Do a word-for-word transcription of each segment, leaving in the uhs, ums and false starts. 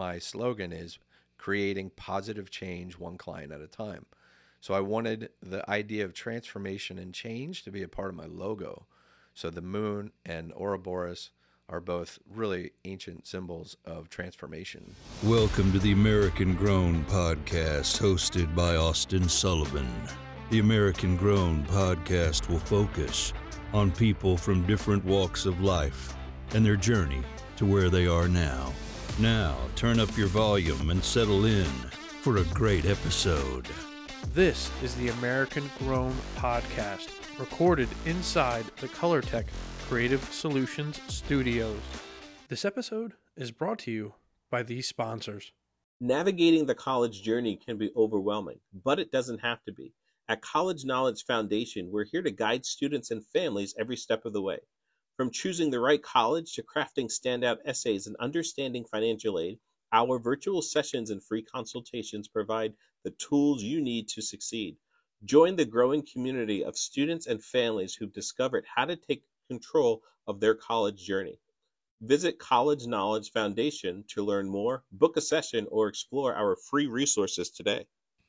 my slogan is creating positive change one client at a time. So I wanted the idea of transformation and change to be a part of my logo. So the moon and Ouroboros are both really ancient symbols of transformation. Welcome to the American Grown Podcast, hosted by Austin Sullivan. The American Grown Podcast will focus on people from different walks of life and their journey to where they are now. Now, turn up your volume and settle in for a great episode. This is the American Grown Podcast, recorded inside the ColorTech Creative Solutions Studios. This episode is brought to you by these sponsors. Navigating the college journey can be overwhelming, but it doesn't have to be. At College Knowledge Foundation, we're here to guide students and families every step of the way. From choosing the right college to crafting standout essays and understanding financial aid, our virtual sessions and free consultations provide the tools you need to succeed. Join the growing community of students and families who've discovered how to take control of their college journey. Visit College Knowledge Foundation to learn more, book a session, or explore our free resources today.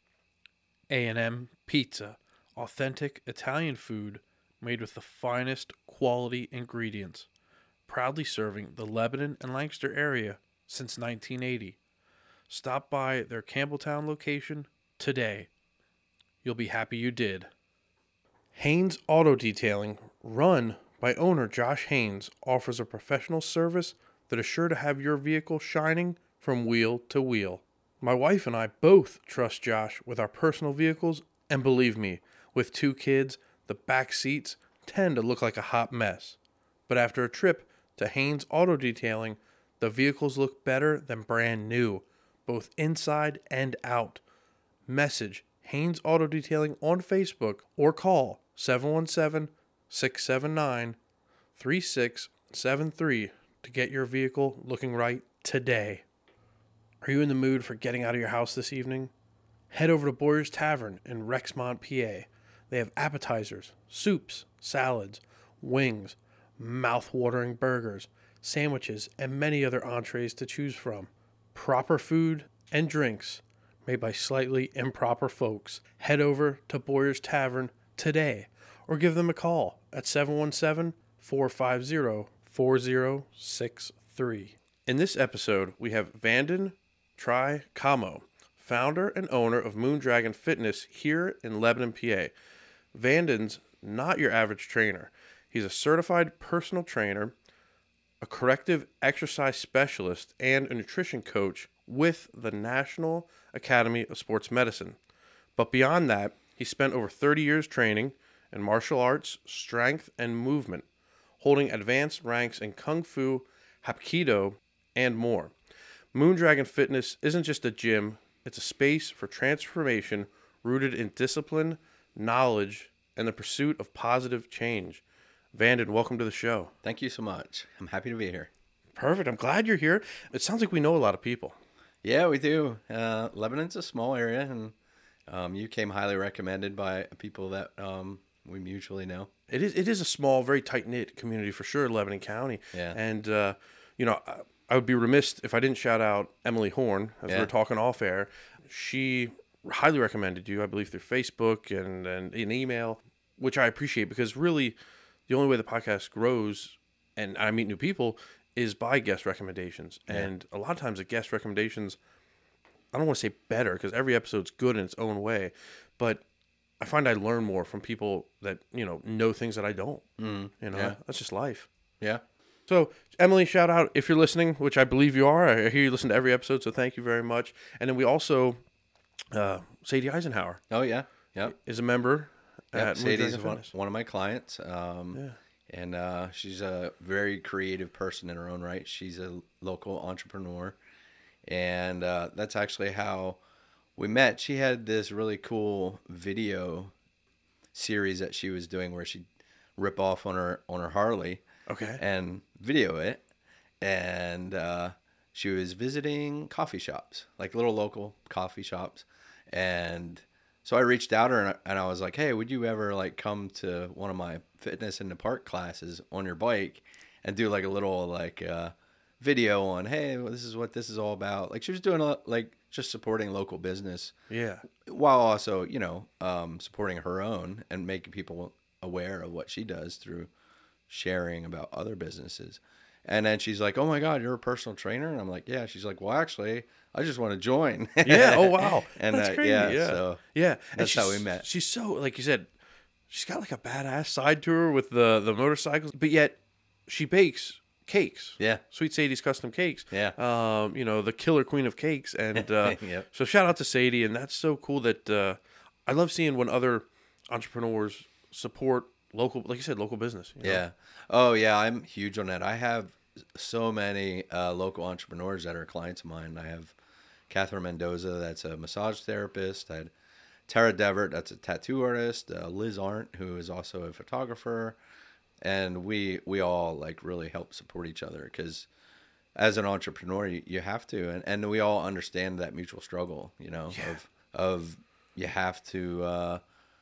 A and M Pizza, authentic Italian food made with the finest quality ingredients, proudly serving the Lebanon and Lancaster area since nineteen eighty. Stop by their Campbelltown location today. You'll be happy you did. Haynes Auto Detailing, run by owner Josh Haynes, offers a professional service that is sure to have your vehicle shining from wheel to wheel. My wife and I both trust Josh with our personal vehicles, and believe me, with two kids, the back seats tend to look like a hot mess. But after a trip to Haynes Auto Detailing, the vehicles look better than brand new, both inside and out. Message Haynes Auto Detailing on Facebook or call seven one seven, six seven nine, three six seven three to get your vehicle looking right today. Are you in the mood for getting out of your house this evening? Head over to Boyer's Tavern in Rexmont, P A. They have appetizers, soups, salads, wings, mouth-watering burgers, sandwiches, and many other entrees to choose from. Proper food and drinks made by slightly improper folks. Head over to Boyer's Tavern today or give them a call at seven one seven, four five zero, four zero six three. In this episode, we have Vanden Tri Camo, founder and owner of Moondragon Fitness here in Lebanon, P A. Vanden's not your average trainer. He's a certified personal trainer, a corrective exercise specialist, and a nutrition coach with the National Academy of Sports Medicine. But beyond that, he spent over thirty years training in martial arts, strength, and movement, holding advanced ranks in Kung Fu, Hapkido, and more. Moondragon Fitness isn't just a gym, it's a space for transformation rooted in discipline, knowledge, and the pursuit of positive change. Vanden, welcome to the show. Thank you so much. I'm happy to be here. Perfect. I'm glad you're here. It sounds like we know a lot of people. Yeah, we do. Uh, Lebanon's a small area, and um, you came highly recommended by people that um, we mutually know. It is It is a small, very tight-knit community for sure, Lebanon County. Yeah. And, uh, you know, I, I would be remiss if I didn't shout out Emily Horn, as yeah. we were talking off air. She highly recommended you, I believe, through Facebook and, and an email, which I appreciate because really the only way the podcast grows and I meet new people is by guest recommendations. Yeah. And a lot of times the guest recommendations, I don't want to say better because every episode's good in its own way, but I find I learn more from people that, you know, know things that I don't. Mm, you know, yeah. That's just life. Yeah. So, Emily, shout out if you're listening, which I believe you are. I hear you listen to every episode, so thank you very much. And then we also, uh, Sadie Eisenhower. Oh, yeah. Yep. Is a member yep. at Sadie's one, one of my clients. Um, yeah. And uh, she's a very creative person in her own right. She's a local entrepreneur. And uh, that's actually how we met. She had this really cool video series that she was doing where she'd rip off on her on her Harley. Okay. And video it. And uh, she was visiting coffee shops, like little local coffee shops. And so I reached out to her and I was like, hey, would you ever like come to one of my fitness in the park classes on your bike and do like a little like uh, video on, hey, well, this is what this is all about. Like she was doing a lot, like just supporting local business. Yeah. While also, you know, um, supporting her own and making people aware of what she does through sharing about other businesses. And then she's like, oh my God, you're a personal trainer? And I'm like, yeah. She's like, well, actually, I just want to join. Yeah. Oh, wow. and That's uh, crazy. yeah, Yeah. so yeah. that's and how we met. She's so, like you said, she's got like a badass side to her with the, the motorcycles, but yet she bakes cakes. Yeah. Sweet Sadie's Custom Cakes. Yeah. Um, you know, the killer queen of cakes. And uh, Yep. so shout out to Sadie. And that's so cool that uh, I love seeing when other entrepreneurs support local, like you said, local business. You know? Yeah. Oh, yeah. I'm huge on that. I have so many uh, local entrepreneurs that are clients of mine. I have Catherine Mendoza, that's a massage therapist. I had Tara Devert, that's a tattoo artist. Uh, Liz Arndt, who is also a photographer. And we we all like really help support each other because as an entrepreneur, you, you have to. And, and we all understand that mutual struggle, you know, Yeah. of of you have to uh,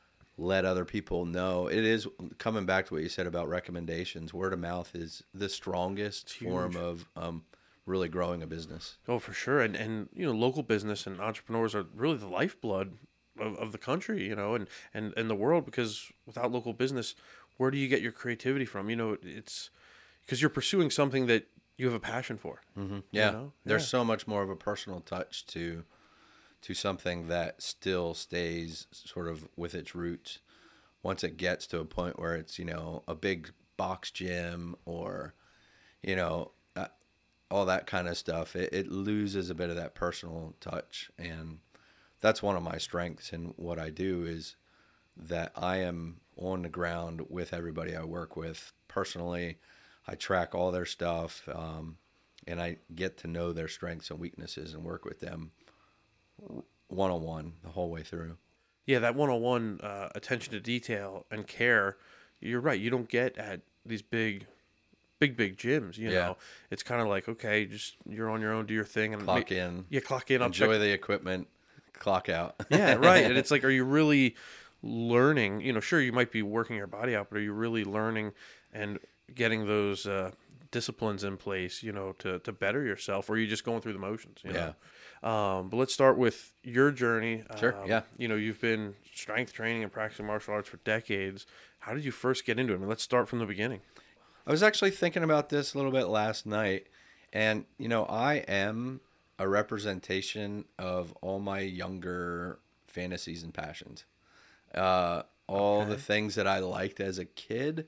let other people know. It is coming back to what you said about recommendations. Word of mouth is the strongest form of um, really growing a business. Oh, for sure. And, and, you know, local business and entrepreneurs are really the lifeblood of, of the country, you know, and, and, and the world, because without local business, where do you get your creativity from? You know, it's because you're pursuing something that you have a passion for. Mm-hmm. Yeah. You know? There's Yeah. so much more of a personal touch to to something that still stays sort of with its roots. Once it gets to a point where it's, you know, a big box gym or, you know, uh, all that kind of stuff, it, it loses a bit of that personal touch. And that's one of my strengths in what I do is that I am on the ground with everybody I work with personally. I track all their stuff, um, and I get to know their strengths and weaknesses and work with them one-on-one the whole way through. Yeah, that one-on-one uh, attention to detail and care, you're right. You don't get at these big, big, big gyms, you Yeah. know. It's kind of like, okay, just you're on your own, do your thing. And Clock ma- in, Yeah, clock in. I'll enjoy check. the equipment, clock out. Yeah, right. And it's like, are you really learning? You know, sure, you might be working your body out, but are you really learning and getting those uh, disciplines in place, you know, to, to better yourself? Or are you just going through the motions? You Yeah. know? Um, but let's start with your journey. Sure, Um, yeah. You know, you've been strength training and practicing martial arts for decades. How did you first get into it? I mean, let's start from the beginning. I was actually thinking about this a little bit last night, and, you know, I am a representation of all my younger fantasies and passions. Uh, all Okay. the things that I liked as a kid,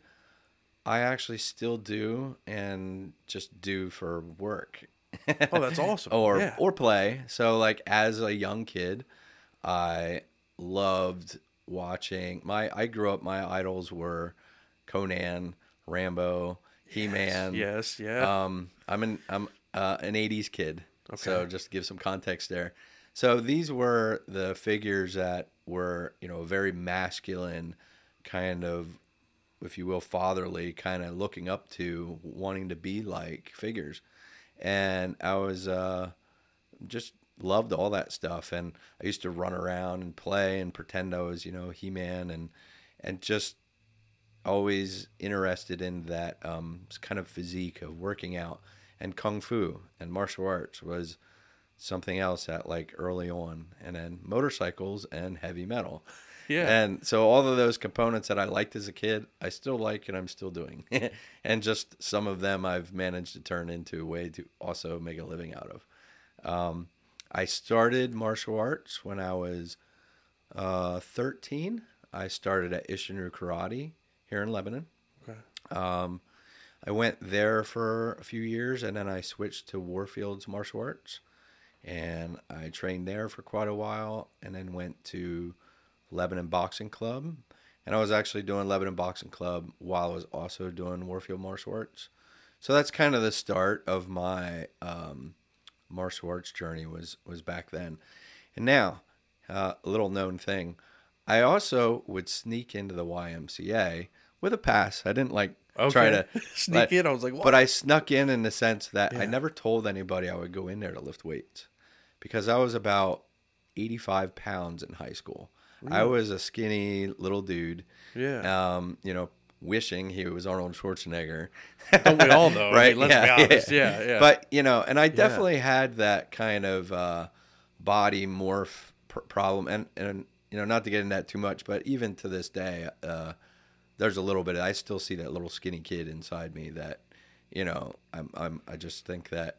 I actually still do and just do for work. Oh, that's awesome. or Yeah. or play. So like as a young kid, I loved watching my I grew up my idols were Conan, Rambo, He-Man. Yes, yeah. Um I'm an I'm uh, an eighties kid. So Okay. just to give some context there. So these were the figures that were, you know, very masculine kind of, if you will, fatherly, kind of looking up to, wanting to be like figures. And I was uh, just loved all that stuff. And I used to run around and play and pretend I was, you know, He-Man and and just always interested in that um, kind of physique of working out. And Kung Fu and martial arts was something else at like early on. And then motorcycles and heavy metal. Yeah. And so all of those components that I liked as a kid, I still like and I'm still doing. And just some of them I've managed to turn into a way to also make a living out of. Um, I started martial arts when I was uh, thirteen. I started at Ishinru Karate here in Lebanon. Okay. Um, I went there for a few years and then I switched to Warfield's Martial Arts. And I trained there for quite a while and then went to Lebanon Boxing Club. And I was actually doing Lebanon Boxing Club while I was also doing Warfield Martial Arts. So that's kind of the start of my um, martial arts journey was, was back then. And now, uh, a little known thing, I also would sneak into the Y M C A with a pass. I didn't like Okay. try to Sneak but- in. I was like, what? But I snuck in in the sense that I Yeah. never told anybody I would go in there to lift weights because I was about eighty-five pounds in high school. I Really? was a skinny little dude, yeah. um, you know, wishing he was Arnold Schwarzenegger. Don't we all know? Right? I mean, let's yeah, be honest. Yeah. Yeah, yeah. But, you know, and I definitely yeah. had that kind of uh, body morph pr- problem. And, and, you know, not to get into that too much, but even to this day, uh, there's a little bit, I still see that little skinny kid inside me that, you know, I'm, I'm, I just think that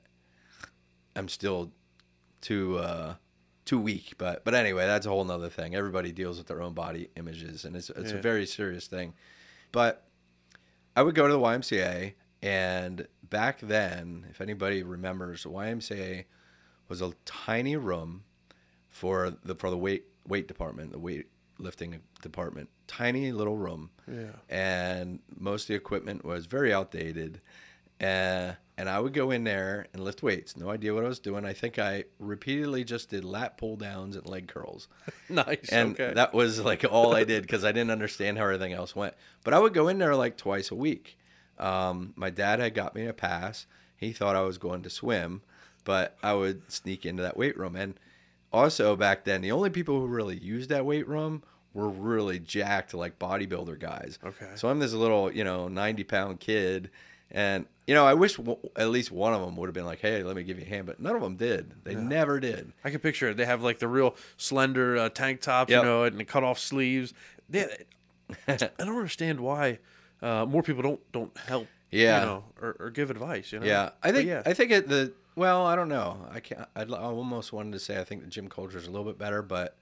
I'm still too, uh, too weak. But, but anyway, that's a whole nother thing. Everybody deals with their own body images, and it's, it's yeah. a very serious thing. But I would go to the Y M C A, and back then, if anybody remembers, the Y M C A was a tiny room for the, for the weight, weight department, the weight lifting department, tiny little room. Yeah. And most of the equipment was very outdated. Uh, and I would go in there and lift weights. No idea what I was doing. I think I repeatedly just did lat pull downs and leg curls. Nice. And okay. that was like all I did because I didn't understand how everything else went. But I would go in there like twice a week. Um, my dad had got me a pass. He thought I was going to swim, but I would sneak into that weight room. And also back then, the only people who really used that weight room were really jacked, like bodybuilder guys. Okay. So I'm this little, you know, ninety pound kid. And, you know, I wish w- at least one of them would have been like, hey, let me give you a hand. But none of them did. They yeah. never did. I can picture it. They have like the real slender uh, tank tops, yep. you know, and the cut off sleeves. They, I don't understand why uh, more people don't, don't help, yeah. you know, or, or give advice, you know? Yeah. I think, yeah. I think it, the, well, I don't know. I can't, I'd, I almost wanted to say I think the gym culture is a little bit better, but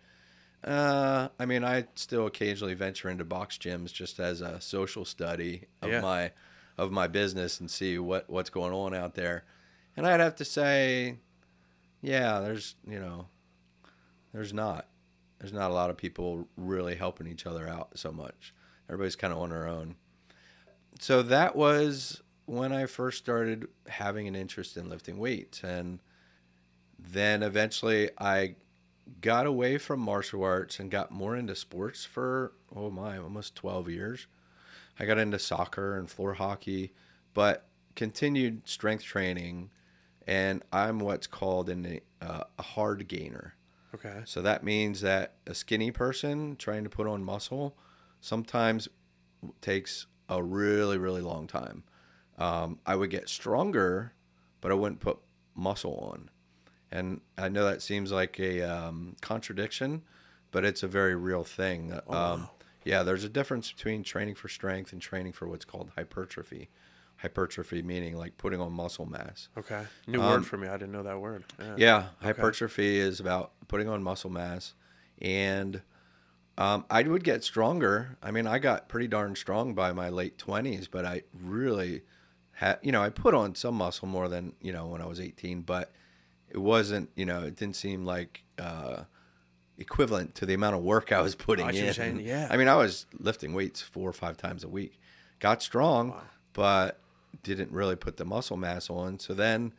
uh, I mean, I still occasionally venture into box gyms just as a social study of yeah. my, of my business and see what, what's going on out there. And I'd have to say, yeah, there's, you know, there's not, there's not a lot of people really helping each other out so much. Everybody's kind of on their own. So that was when I first started having an interest in lifting weights. And then eventually I got away from martial arts and got more into sports for, oh my, almost twelve years. I got into soccer and floor hockey, but continued strength training, and I'm what's called an, uh, a hard gainer. Okay. So that means that a skinny person trying to put on muscle sometimes takes a really, really long time. Um, I would get stronger, but I wouldn't put muscle on. And I know that seems like a um, contradiction, but it's a very real thing. Oh, um, wow. Yeah, there's a difference between training for strength and training for what's called hypertrophy. Hypertrophy meaning like putting on muscle mass. Okay. New um, word for me. I didn't know that word. Yeah. Yeah, okay. hypertrophy is about putting on muscle mass. And um, I would get stronger. I mean, I got pretty darn strong by my late twenties, but I really had, you know, I put on some muscle more than, you know, when I was eighteen, but it wasn't, you know, it didn't seem like uh, equivalent to the amount of work I was putting I see what in. you're saying, yeah. I mean, I was lifting weights four or five times a week. Got strong, Wow. but didn't really put the muscle mass on. So then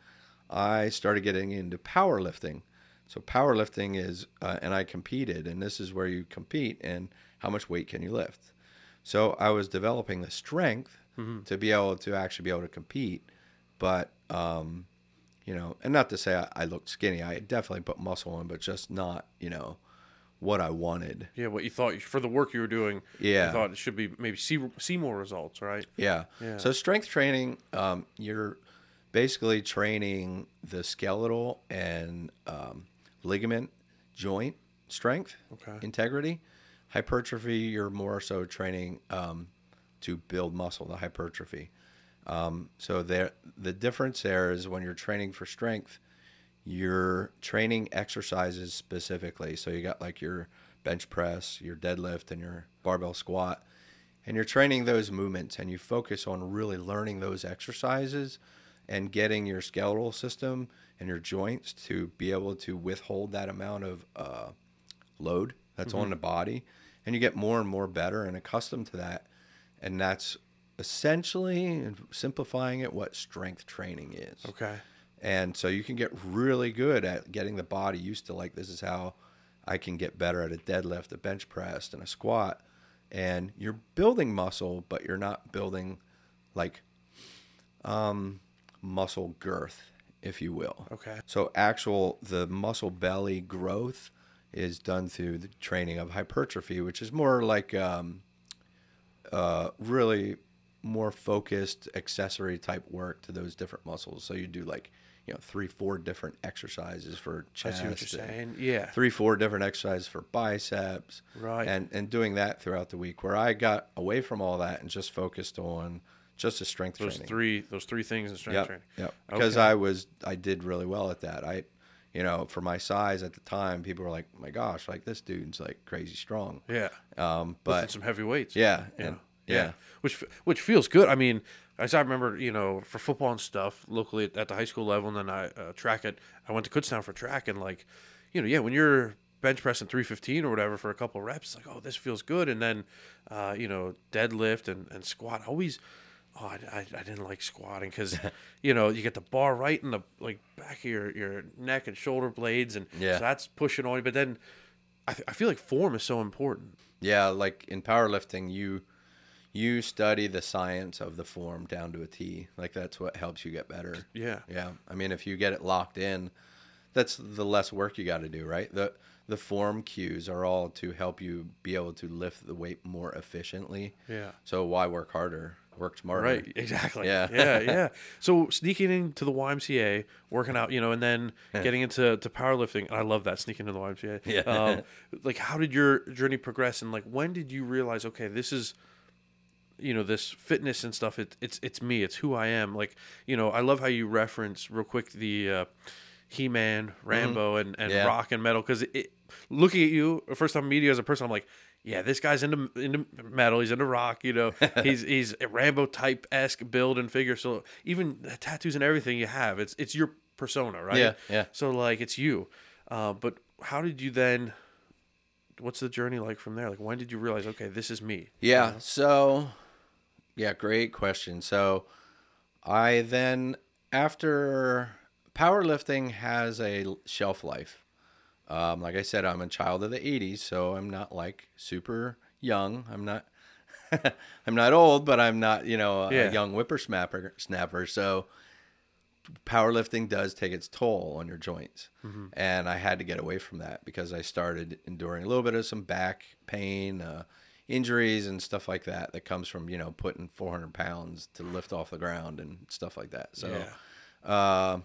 I started getting into powerlifting. So powerlifting is, uh, and I competed, and this is where you compete and how much weight can you lift. So I was developing the strength mm-hmm. to be able to actually be able to compete, but um, you know, and not to say I, I looked skinny. I definitely put muscle on, but just not, you know, what I wanted. Yeah, what you thought for the work you were doing. Yeah, you thought it should be maybe see see more results, right? Yeah. Yeah. So strength training, um, you're basically training the skeletal and um, ligament joint strength, okay. integrity. Hypertrophy, you're more so training um, to build muscle, the hypertrophy. Um, so there, the difference there is when you're training for strength, you're training exercises specifically. So you got like your bench press, your deadlift, and your barbell squat, and you're training those movements, and you focus on really learning those exercises and getting your skeletal system and your joints to be able to withhold that amount of uh, load that's mm-hmm. on the body. And you get more and more better and accustomed to that. And that's essentially, simplifying it, what strength training is. Okay. And so you can get really good at getting the body used to, like, this is how I can get better at a deadlift, a bench press, and a squat. And you're building muscle, but you're not building, like, um, muscle girth, if you will. Okay. So actual, the muscle belly growth is done through the training of hypertrophy, which is more like um, uh, really more focused accessory type work to those different muscles. So you do like, you know, three, four different exercises for chest. I see what you're saying. Yeah. Three, four different exercises for biceps. Right. And and doing that throughout the week, where I got away from all that and just focused on just a strength those training. three those three things in strength Yep, training. yep. Because Okay. I was I did really well at that. I, you know, for my size at the time, people were like, "My gosh, like this dude's like crazy strong." Yeah. Um, Lifting but some heavy weights. yeah, Yeah. and, yeah, Which which feels good. I mean, as I remember, you know, for football and stuff locally at, at the high school level, and then I uh, track it. I went to Kutztown for track, and like, you know, yeah, when you're bench pressing three fifteen or whatever for a couple of reps, it's like, oh, this feels good. And then, uh, you know, deadlift and, and squat. Always, oh, I, I, I didn't like squatting because, you know, you get the bar right in the like back of your, your neck and shoulder blades, and Yeah. so that's pushing on you. But then, I, th- I feel like form is so important. yeah. Like in powerlifting, you you study the science of the form down to a T. Like that's what helps you get better. Yeah. Yeah. I mean, if you get it locked in, that's the less work you got to do, right? The the form cues are all to help you be able to lift the weight more efficiently. Yeah. So why work harder? Work smarter. Right, exactly. Yeah. yeah, yeah. So sneaking into the Y M C A, working out, you know, and then getting into to powerlifting. I love that, sneaking into the Y M C A. Yeah. Um, like, how did your journey progress, and like, when did you realize, okay, this is, you know, this fitness and stuff. It, it's it's me. It's who I am. Like, you know, I love how you reference real quick the uh, He-Man, Rambo, and, and Yeah. rock and metal. Because it, looking at you, the first time meeting you as a person, I'm like, yeah, this guy's into into metal. He's into rock. You know, he's he's a Rambo type esque build and figure. So even the tattoos and everything you have, it's it's your persona, right? Yeah, yeah. So like, it's you. Uh, but how did you then? What's the journey like from there? Like, when did you realize, okay, this is me? Yeah. So, yeah, great question. So, I then, after powerlifting has a shelf life. Um, like I said, I'm a child of the eighties, so I'm not like super young. I'm not, I'm not old, but I'm not, you know, a Yeah. young whippersnapper. Snapper. So, powerlifting does take its toll on your joints. Mm-hmm. And I had to get away from that because I started enduring a little bit of some back pain, uh, injuries and stuff like that that comes from, you know, putting four hundred pounds to lift off the ground and stuff like that. So Yeah. uh,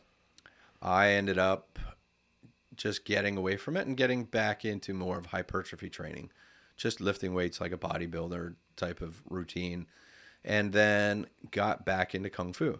I ended up just getting away from it and getting back into more of hypertrophy training, just lifting weights like a bodybuilder type of routine, and then got back into Kung Fu.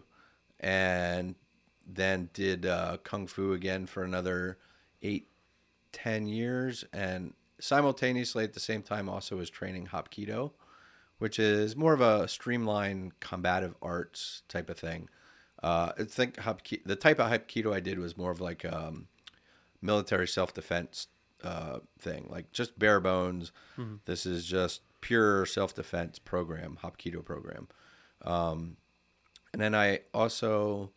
And then did uh, Kung Fu again for another eight, ten years. And simultaneously at the same time also was training Hapkido, which is more of a streamlined combative arts type of thing. Uh, I think Hapkido, the type of Hapkido I did was more of like um, military self-defense uh, thing, like just bare bones. Mm-hmm. This is just pure self-defense program, Hapkido program. Um, and then I also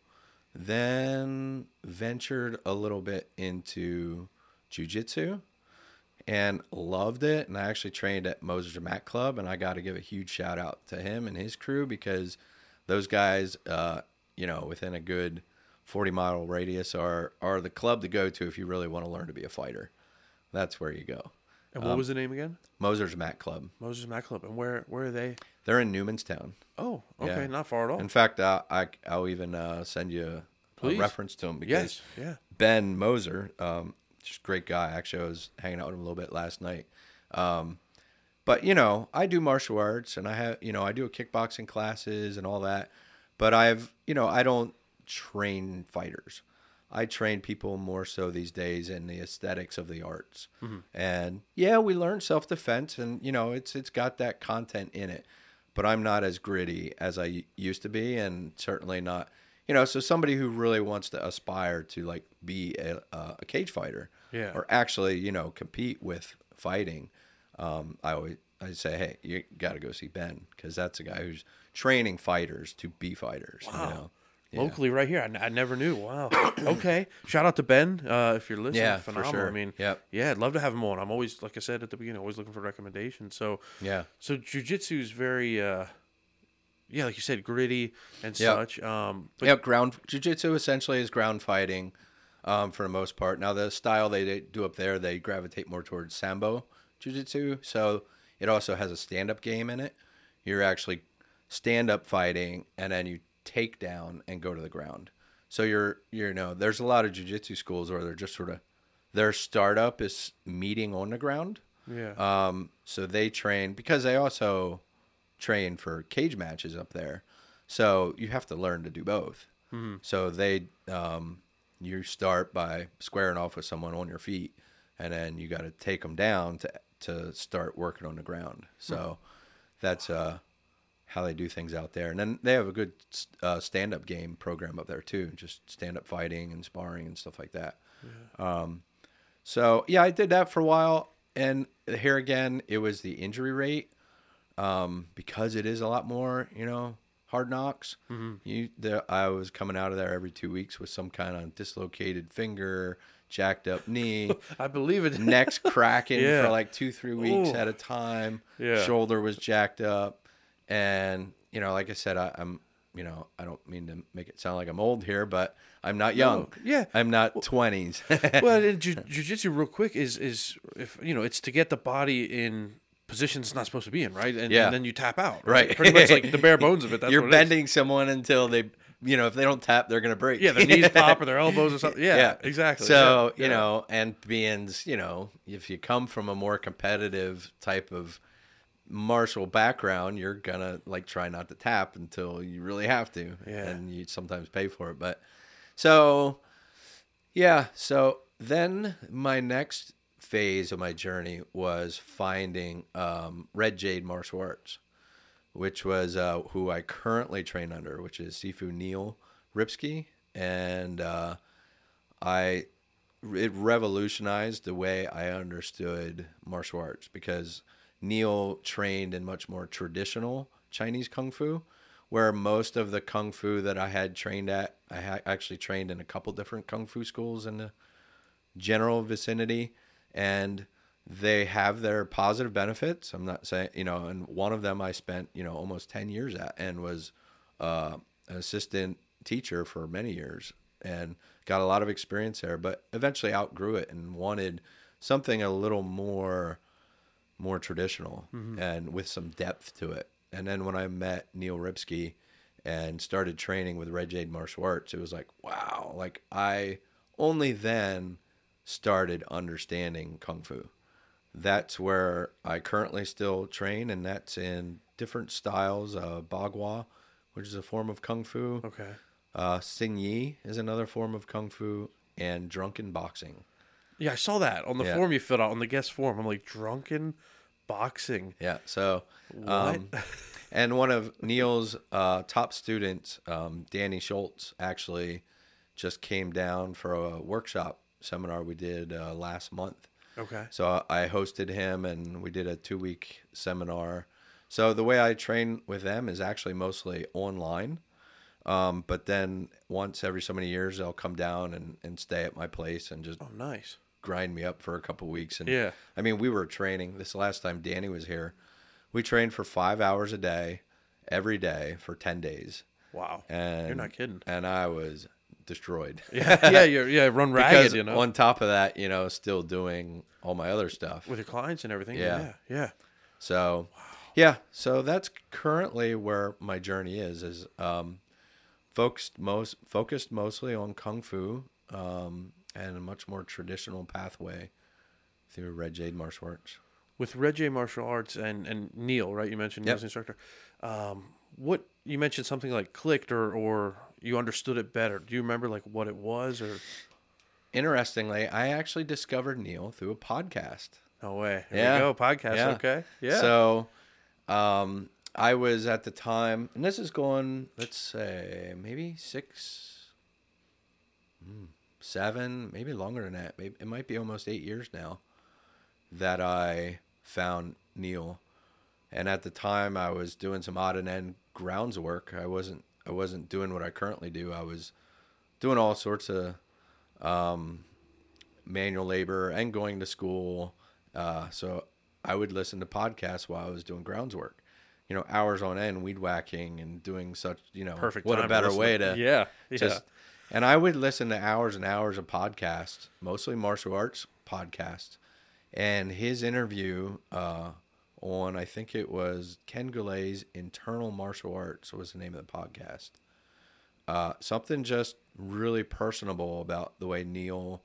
then ventured a little bit into jiu-jitsu and loved it. And I actually trained at Moses Mat Club, and I got to give a huge shout out to him and his crew because those guys, uh, you know, within a good forty mile radius are, are the club to go to if you really want to learn to be a fighter. That's where you go. And what um, was the name again? Moses Mat Club. Moses Mat Club. And where where are they? They're in Newmanstown. Oh, okay, Yeah. not far at all. In fact, uh, I, I'll even uh, send you a, a reference to him because Yes, yeah. Ben Moser, um, just a great guy. Actually, I was hanging out with him a little bit last night. Um, but, you know, I do martial arts and I have, you know, I do kickboxing classes and all that. But I've, you know, I don't train fighters. I train people more so these days in the aesthetics of the arts. Mm-hmm. And yeah, we learn self-defense and, you know, it's it's got that content in it. But I'm not as gritty as I used to be, and certainly not, you know, so somebody who really wants to aspire to like be a, uh, a cage fighter yeah. or actually, you know, compete with fighting. Um, I always, I say, hey, you got to go see Ben because that's a guy who's training fighters to be fighters. Wow. You know? Yeah. Locally right here. I, I never knew. Wow. Okay. Shout out to Ben uh, if you're listening. Yeah, Phenomenal. for sure. I mean, yep. yeah, I'd love to have him on. I'm always, like I said at the beginning, always looking for recommendations. So, yeah. So jiu-jitsu is very, uh, yeah, like you said, gritty and yep. such. Um, but yeah, ground jiu-jitsu essentially is ground fighting um, for the most part. Now, the style they, they do up there, they gravitate more towards Sambo jiu-jitsu. So it also has a stand-up game in it. you're actually stand up fighting, and then you take down and go to the ground. So you're, you know, there's a lot of jiu-jitsu schools where they're just sort of, their startup is meeting on the ground. Yeah. Um, so they train, because they also train for cage matches up there. So you have to learn to do both. Mm-hmm. So they, um, you start by squaring off with someone on your feet, and then you got to take them down to to start working on the ground. So mm-hmm. that's uh, how they do things out there. And then they have a good uh, stand-up game program up there too, just stand-up fighting and sparring and stuff like that. Yeah. Um, so yeah, I did that for a while, and here again, it was the injury rate, um, because it is a lot more, you know, hard knocks. Mm-hmm. You, the, I was coming out of there every two weeks with some kind of dislocated finger, jacked up knee. I believe it. Neck's cracking yeah. for like two, three weeks Ooh. at a time. Yeah. Shoulder was jacked up. And, you know, like I said, I, I'm, you know, I don't mean to make it sound like I'm old here, but I'm not young. No. Yeah. I'm not twenties. Well, and jiu- jiu-jitsu real quick is, is if, you know, it's to get the body in position it's not supposed to be in, right? And, yeah. and then you tap out, right? Right. Pretty much like the bare bones of it. That's You're what it bending is. someone until they, you know, if they don't tap, they're going to break. Yeah, their knees pop or their elbows or something. Yeah, yeah. exactly. So, yeah. you yeah. know, and being, you know, if you come from a more competitive type of martial background, you're going to like try not to tap until you really have to. Yeah. And you sometimes pay for it. But so, yeah. So then my next phase of my journey was finding um, Red Jade Martial Arts, which was uh, who I currently train under, which is Sifu Neil Ripsky. And uh, I it revolutionized the way I understood martial arts, because Neil trained in much more traditional Chinese Kung Fu, where most of the Kung Fu that I had trained at, I ha- actually trained in a couple different Kung Fu schools in the general vicinity. And they have their positive benefits. I'm not saying, you know, and one of them I spent, you know, almost ten years at, and was uh, an assistant teacher for many years and got a lot of experience there, but eventually outgrew it and wanted something a little more, more traditional mm-hmm. and with some depth to it. And then when I met Neil Ripsky and started training with Red Jade Martial Arts, it was like, wow, like I only then started understanding Kung Fu. That's where I currently still train, and that's in different styles. Uh, Bagua, which is a form of Kung Fu. Okay. Uh, Xing Yi is another form of Kung Fu, and drunken boxing. Yeah, I saw that on the yeah. form you filled out, on the guest form. I'm like, drunken boxing. Yeah, so... What? Um, and one of Neil's uh, top students, um, Danny Schultz, actually just came down for a workshop seminar we did uh, last month. Okay. So I hosted him, and we did a two-week seminar. So the way I train with them is actually mostly online. Um, but then once every so many years, they'll come down and, and stay at my place and just oh, nice. grind me up for a couple weeks. And yeah. I mean, we were training this last time Danny was here. We trained for five hours a day, every day for ten days. Wow. And you're not kidding. And I was destroyed. yeah, yeah, you're yeah, run ragged, because you know. On top of that, you know, still doing all my other stuff with your clients and everything. Yeah, yeah. yeah. So, wow. yeah, so that's currently where my journey is. Is um, focused most focused mostly on Kung Fu um, and a much more traditional pathway through Red Jade Martial Arts. With Red Jade Martial Arts and, and Neil, right? You mentioned Neil's yep. instructor. Um, what you mentioned something like clicked or or you understood it better. Do you remember like what it was or? Interestingly, I actually discovered Neil through a podcast. No way. Here yeah. we go. Podcast. Yeah. Okay. Yeah. So, um, I was at the time, and this is going, let's say, maybe six, seven, maybe longer than that. Maybe it might be almost eight years now that I found Neil. And at the time, I was doing some odd and end grounds work. I wasn't. I wasn't doing what I currently do. I was doing all sorts of um, manual labor and going to school. Uh, so I would listen to podcasts while I was doing grounds work. You know, hours on end, weed whacking and doing such. You know, perfect. What a better to way to yeah, yeah. Just, and I would listen to hours and hours of podcasts, mostly martial arts podcasts. And his interview uh, on, I think it was Ken Goulet's Internal Martial Arts was the name of the podcast. Uh, something just really personable about the way Neil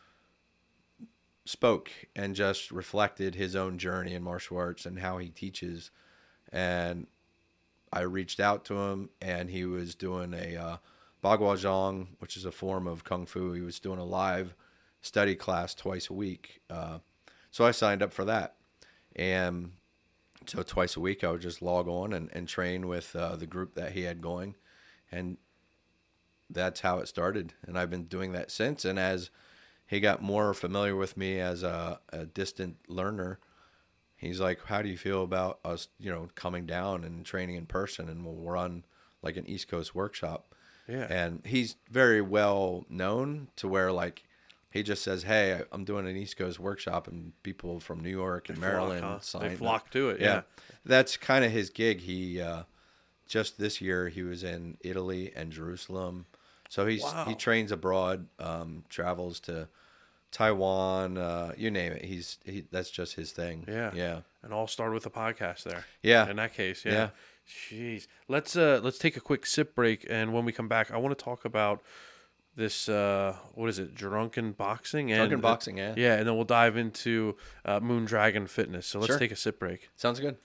spoke and just reflected his own journey in martial arts and how he teaches. And I reached out to him, and he was doing a uh, Bagua Zhang, which is a form of Kung Fu. He was doing a live study class twice a week. Uh, so I signed up for that. And so twice a week I would just log on and, and train with uh, the group that he had going. And that's how it started. And I've been doing that since. And as he got more familiar with me as a, a distant learner, he's like, how do you feel about us, you know, coming down and training in person, and we'll run like an East Coast workshop. Yeah. And he's very well known to where, like, he just says, hey, I'm doing an East Coast workshop, and people from New York and They Maryland flock, huh? sign They up. flock to it. Yeah. Yeah. That's kind of his gig. He, uh, just this year, he was in Italy and Jerusalem. So he's, Wow. he trains abroad, um, travels to Taiwan, uh, you name it. He's, he, that's just his thing. Yeah. Yeah. And all started with a podcast there. Yeah. In that case, yeah. Yeah. Jeez. Let's uh let's take a quick sip break, and when we come back, I want to talk about this uh what is it? Drunken boxing and Drunken boxing, yeah. Yeah, and then we'll dive into uh, Moon Dragon Fitness. So let's Sure. take a sip break. Sounds good.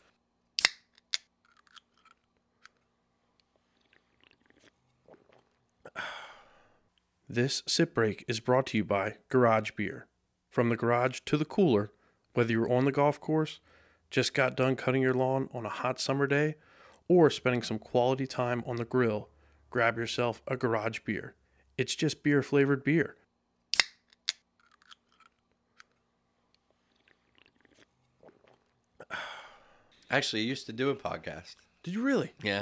This sip break is brought to you by Garage Beer. From the garage to the cooler, whether you're on the golf course, just got done cutting your lawn on a hot summer day, or spending some quality time on the grill, grab yourself a Garage Beer. It's just beer flavored beer. Actually, I used to do a podcast. Did you really? Yeah.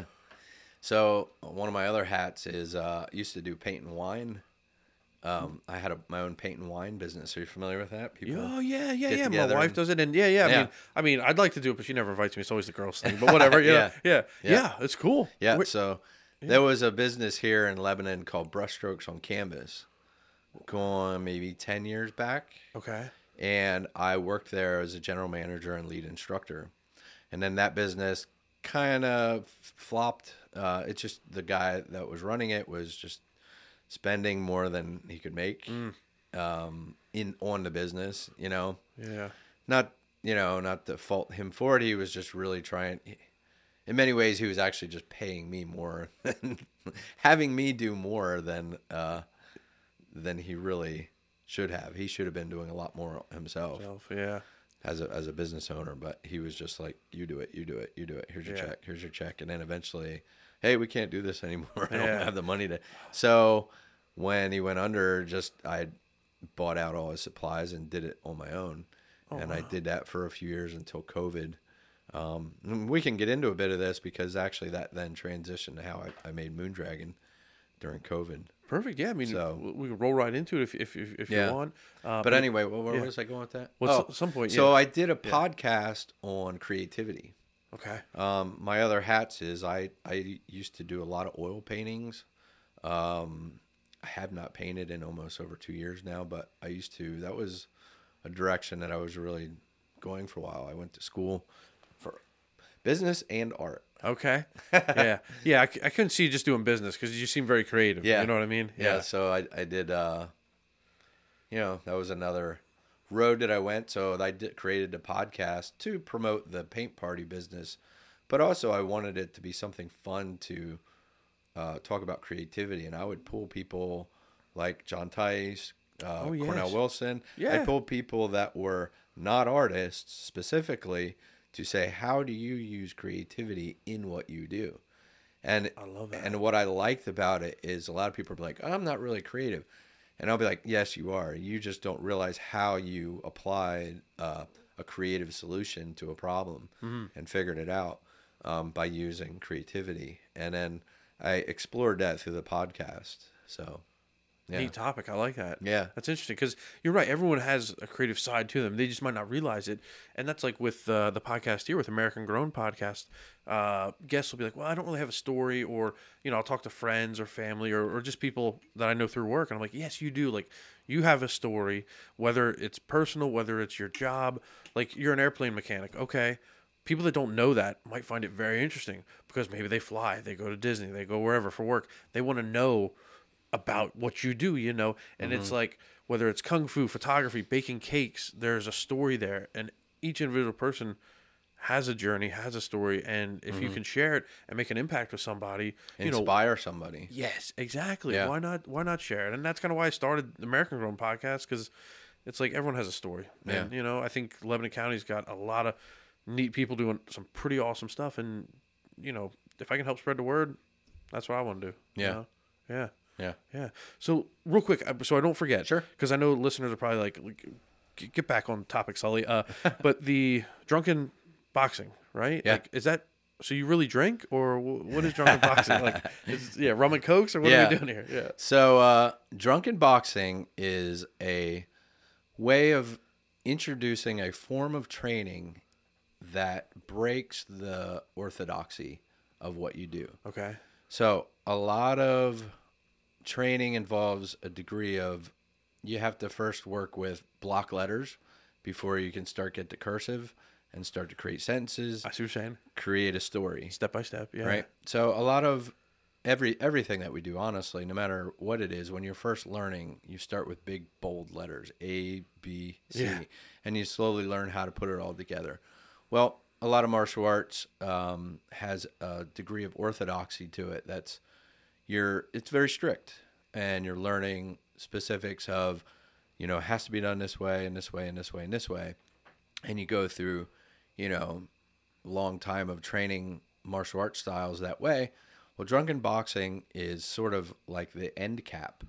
So one of my other hats is uh, I used to do paint and wine. Um, I had a, my own paint and wine business. Are you familiar with that? People. Oh yeah, yeah, get yeah. My together wife and- does it, and yeah, yeah. I Yeah. mean, I mean, I'd like to do it, but she never invites me. It's always the girls' thing. But whatever. Yeah, Yeah. yeah, yeah, Yeah. It's cool. Yeah. Where- So there was a business here in Lebanon called Brushstrokes on Canvas, going maybe ten years back. okay. And I worked there as a general manager and lead instructor. And then that business kind of flopped. Uh, it's just the guy that was running it was just spending more than he could make um, in on the business. You know, Yeah. not you know not to fault him for it. He was just really trying. In many ways, he was actually just paying me more than having me do more than uh, than he really should have. He should have been doing a lot more himself Self, yeah. as a as a business owner, but he was just like, you do it, you do it, you do it. Here's your Yeah. check. Here's your check. And then eventually, hey, we can't do this anymore. I don't Yeah. have the money to. So when he went under, just I bought out all his supplies and did it on my own. Oh, and I did that for a few years until COVID. Um, and we can get into a bit of this because actually that then transitioned to how I, I made Moondragon during COVID. Perfect. Yeah. I mean, So- w- we can roll right into it if if if, if Yeah. you want. Uh, But anyway, well, where yeah. was I going with that? Well, oh, at some point, So yeah. I did a podcast on creativity. okay. Um, my other hats is I, I used to do a lot of oil paintings. Um, I have not painted in almost over two years now, but I used to. That was a direction that I was really going for a while. I went to school for business and art. Okay. yeah. Yeah. I, c- I couldn't see you just doing business because you seem very creative. Yeah. You know what I mean? Yeah. So I, I did, uh, you know, that was another road that I went. So I did, created a podcast to promote the paint party business, but also I wanted it to be something fun to uh, talk about creativity. And I would pull people like John Tice, uh, Oh, yes. Cornell Wilson. Yeah. I pulled people that were not artists specifically to say, how do you use creativity in what you do? And I love that. And what I liked about it is a lot of people are like, I'm not really creative. And I'll be like, yes, you are. You just don't realize how you applied uh, a creative solution to a problem Mm-hmm. and figured it out um, by using creativity. And then I explored that through the podcast. So, yeah. Neat topic. I like that. Yeah. That's interesting because you're right. Everyone has a creative side to them. They just might not realize it. And that's like with uh, the podcast here, with American Grown Podcast. Uh, guests will be like, well, I don't really have a story, or, you know, I'll talk to friends or family or, or just people that I know through work. And I'm like, yes, you do. Like, you have a story, whether it's personal, whether it's your job. Like, you're an airplane mechanic. Okay. people that don't know that might find it very interesting because maybe they fly, they go to Disney, they go wherever for work. They want to know about what you do, you know, and mm-hmm. it's like, whether it's kung fu, photography, baking cakes, there's a story there, and each individual person has a journey, has a story, and if mm-hmm. you can share it and make an impact with somebody, you inspire know, somebody. Yes, exactly. Yeah. Why not? Why not share it? And that's kind of why I started the American Grown podcast, because it's like everyone has a story, and yeah. you know, I think Lebanon County's got a lot of neat people doing some pretty awesome stuff, and you know, if I can help spread the word, that's what I want to do. Yeah, you know? yeah. Yeah. Yeah. So real quick, so I don't forget. Sure. Because I know listeners are probably like, like, get back on topic, Sully. Uh, but the drunken boxing, right? Yeah. Like, is that, so you really drink, or what is drunken boxing? Like, is, yeah, rum and cokes, or what yeah. are we doing here? Yeah. So uh, drunken boxing is a way of introducing a form of training that breaks the orthodoxy of what you do. Okay. So a lot of training involves a degree of, you have to first work with block letters before you can start get to cursive and start to create sentences. I see what you're saying. Create a story. Step by step, yeah. Right? So a lot of every everything that we do, honestly, no matter what it is, when you're first learning, you start with big, bold letters, A, B, C, yeah. and you slowly learn how to put it all together. Well, a lot of martial arts um, has a degree of orthodoxy to it that's You're it's very strict, and you're learning specifics of, you know, it has to be done this way and this way and this way and this way. And you go through, you know, long time of training martial arts styles that way. Well, drunken boxing is sort of like the end cap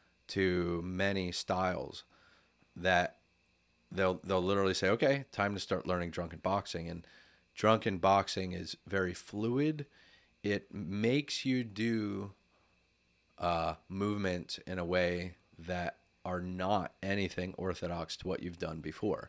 to many styles that they'll they'll literally say, okay, time to start learning drunken boxing. And drunken boxing is very fluid. It makes you do uh, movement in a way that are not anything orthodox to what you've done before.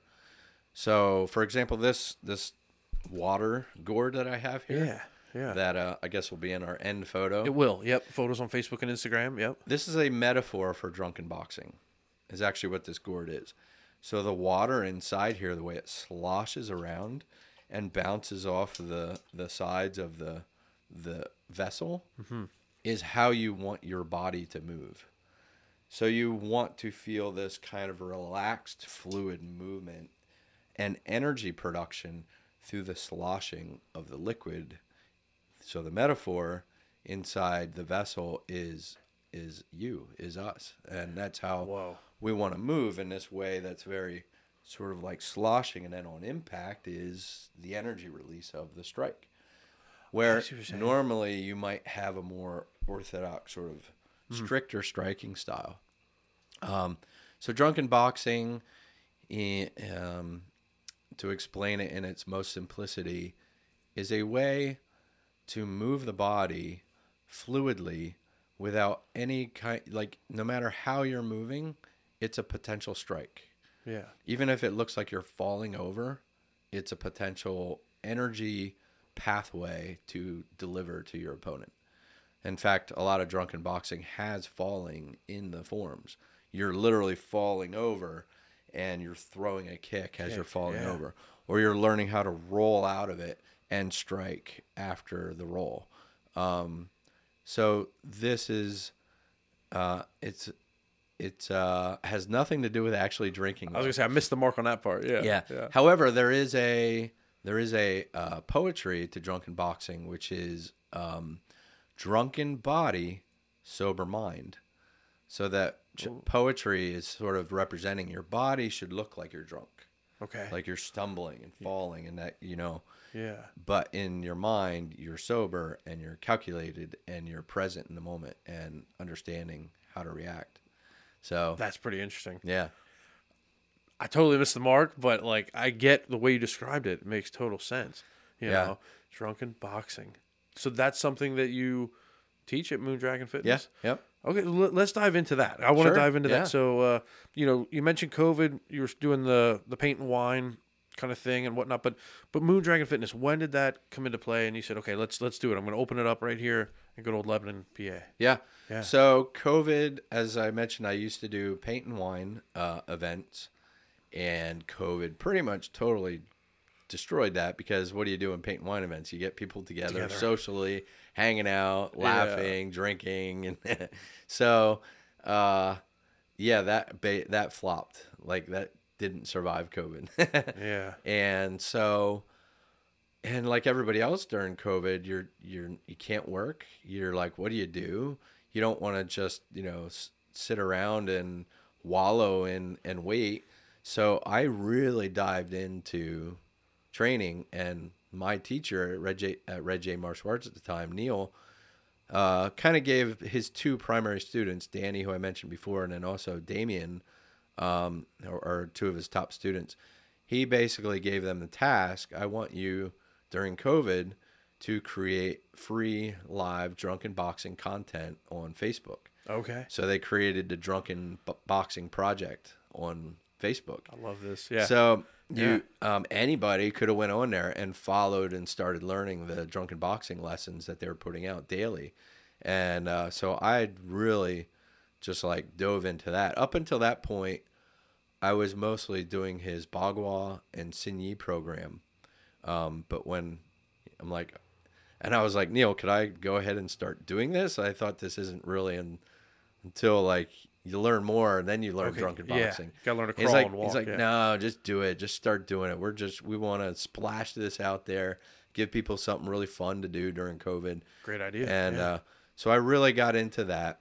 So, for example, this this water gourd that I have here, Yeah, yeah. that uh, I guess will be in our end photo. It will, yep. Photos on Facebook and Instagram, yep. This is a metaphor for drunken boxing, is actually what this gourd is. So the water inside here, the way it sloshes around and bounces off the, the sides of the the vessel, mm-hmm. is how you want your body to move. So you want to feel this kind of relaxed, fluid movement and energy production through the sloshing of the liquid. So the metaphor inside the vessel is is you, is us. And that's how Whoa. we want to move in this way that's very sort of like sloshing, and then on impact is the energy release of the strike. Where normally you might have a more orthodox sort of stricter striking style. Um, so drunken boxing, um, to explain it in its most simplicity, is a way to move the body fluidly without any kind, like no matter how you're moving, it's a potential strike. Yeah. Even if it looks like you're falling over, it's a potential energy pathway to deliver to your opponent. In fact, a lot of drunken boxing has falling in the forms. You're literally falling over and you're throwing a kick as Kick, you're falling yeah. over, or you're learning how to roll out of it and strike after the roll. Um, so this is, uh, it's, it's, uh, has nothing to do with actually drinking. I was gonna say I missed the mark on that part. Yeah. Yeah. yeah. However, there is a, there is a, uh, poetry to drunken boxing, which is, um, drunken body, sober mind. So that ch- poetry is sort of representing your body should look like you're drunk. Okay. Like you're stumbling and falling, and that, you know, yeah. but in your mind, you're sober and you're calculated and you're present in the moment and understanding how to react. So That's pretty interesting. yeah. I totally missed the mark, but like I get the way you described it. It makes total sense. You Yeah. know, drunken boxing. So that's something that you teach at Moondragon Fitness? Yeah. Yep. Okay, l- let's dive into that. I want to Sure, dive into yeah. that. So, uh, you know, you mentioned COVID. You were doing the the paint and wine kind of thing and whatnot. But but Moondragon Fitness, when did that come into play? And you said, okay, let's let's do it. I'm going to open it up right here in good old Lebanon, P A. Yeah. Yeah. So COVID, as I mentioned, I used to do paint and wine uh, events, and COVID pretty much totally destroyed that, because what do you do in paint and wine events? You get people together, Together. socially, hanging out, Yeah. laughing, drinking, and so uh, yeah, that ba- that flopped. Like that didn't survive COVID. Yeah. And so, and like everybody else during COVID, you're you're you can't work. You're like, what do you do? You don't want to just you know s- sit around and wallow in and wait. So I really dived into training, and my teacher at Red J, at Red J Martial Arts at the time, Neil, uh, kind of gave his two primary students, Danny, who I mentioned before, and then also Damien, um, or, or two of his top students. He basically gave them the task: I want you during COVID to create free live drunken boxing content on Facebook. Okay. So they created the Drunken B- Boxing Project on Facebook. I love this. Yeah. So you, um, anybody could have went on there and followed and started learning the drunken boxing lessons that they were putting out daily. And uh, so I really just like dove into that. Up until that point, I was mostly doing his Bagua and Signy program. Um, but when I'm like, and I was like, Neil, could I go ahead and start doing this? I thought this isn't really in, until like you learn more and then you learn Okay, drunken yeah. boxing. Gotta learn to He's crawl like, and walk, he's like, yeah. no, just do it. Just start doing it. We're just, we want to splash this out there, give people something really fun to do during COVID. Great idea. And yeah. uh, so I really got into that.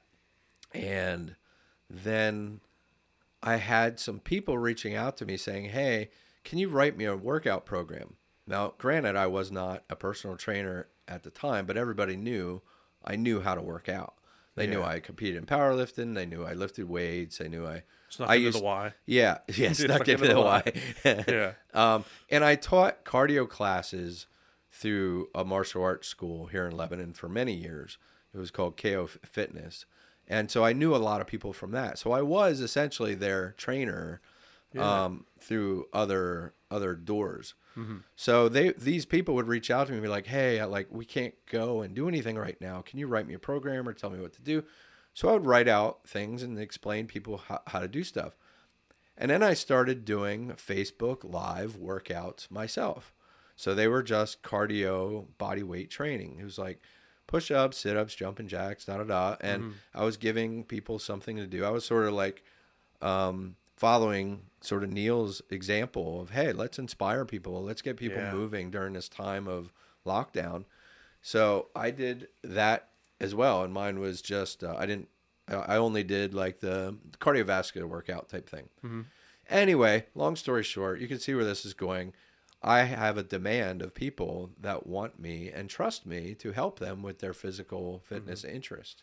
And then I had some people reaching out to me saying, hey, can you write me a workout program? Now, granted, I was not a personal trainer at the time, but everybody knew I knew how to work out. They knew Yeah. I competed in powerlifting. They knew I lifted weights. They knew I Snuck I into used the Y. Yeah, yeah, snuck Snuck into into the the Y. Yeah. Um, and I taught cardio classes through a martial arts school here in Lebanon for many years. It was called K O Fitness. And so I knew a lot of people from that. So I was essentially their trainer Yeah. um, through other other doors. Mm-hmm. So they these people would reach out to me and be like, hey, I, like we can't go and do anything right now. Can you write me a program or tell me what to do? So I would write out things and explain people how, how to do stuff. And then I started doing Facebook live workouts myself. So they were just cardio body weight training. It was like push-ups, sit-ups, jumping jacks, da-da-da. And Mhm. I was giving people something to do. I was sort of like um, following sort of Neil's example of, hey, let's inspire people. Let's get people Yeah. moving during this time of lockdown. So I did that as well. And mine was just, uh, I didn't, I only did like the cardiovascular workout type thing. Mm-hmm. Anyway, long story short, you can see where this is going. I have a demand of people that want me and trust me to help them with their physical fitness Mm-hmm. interest.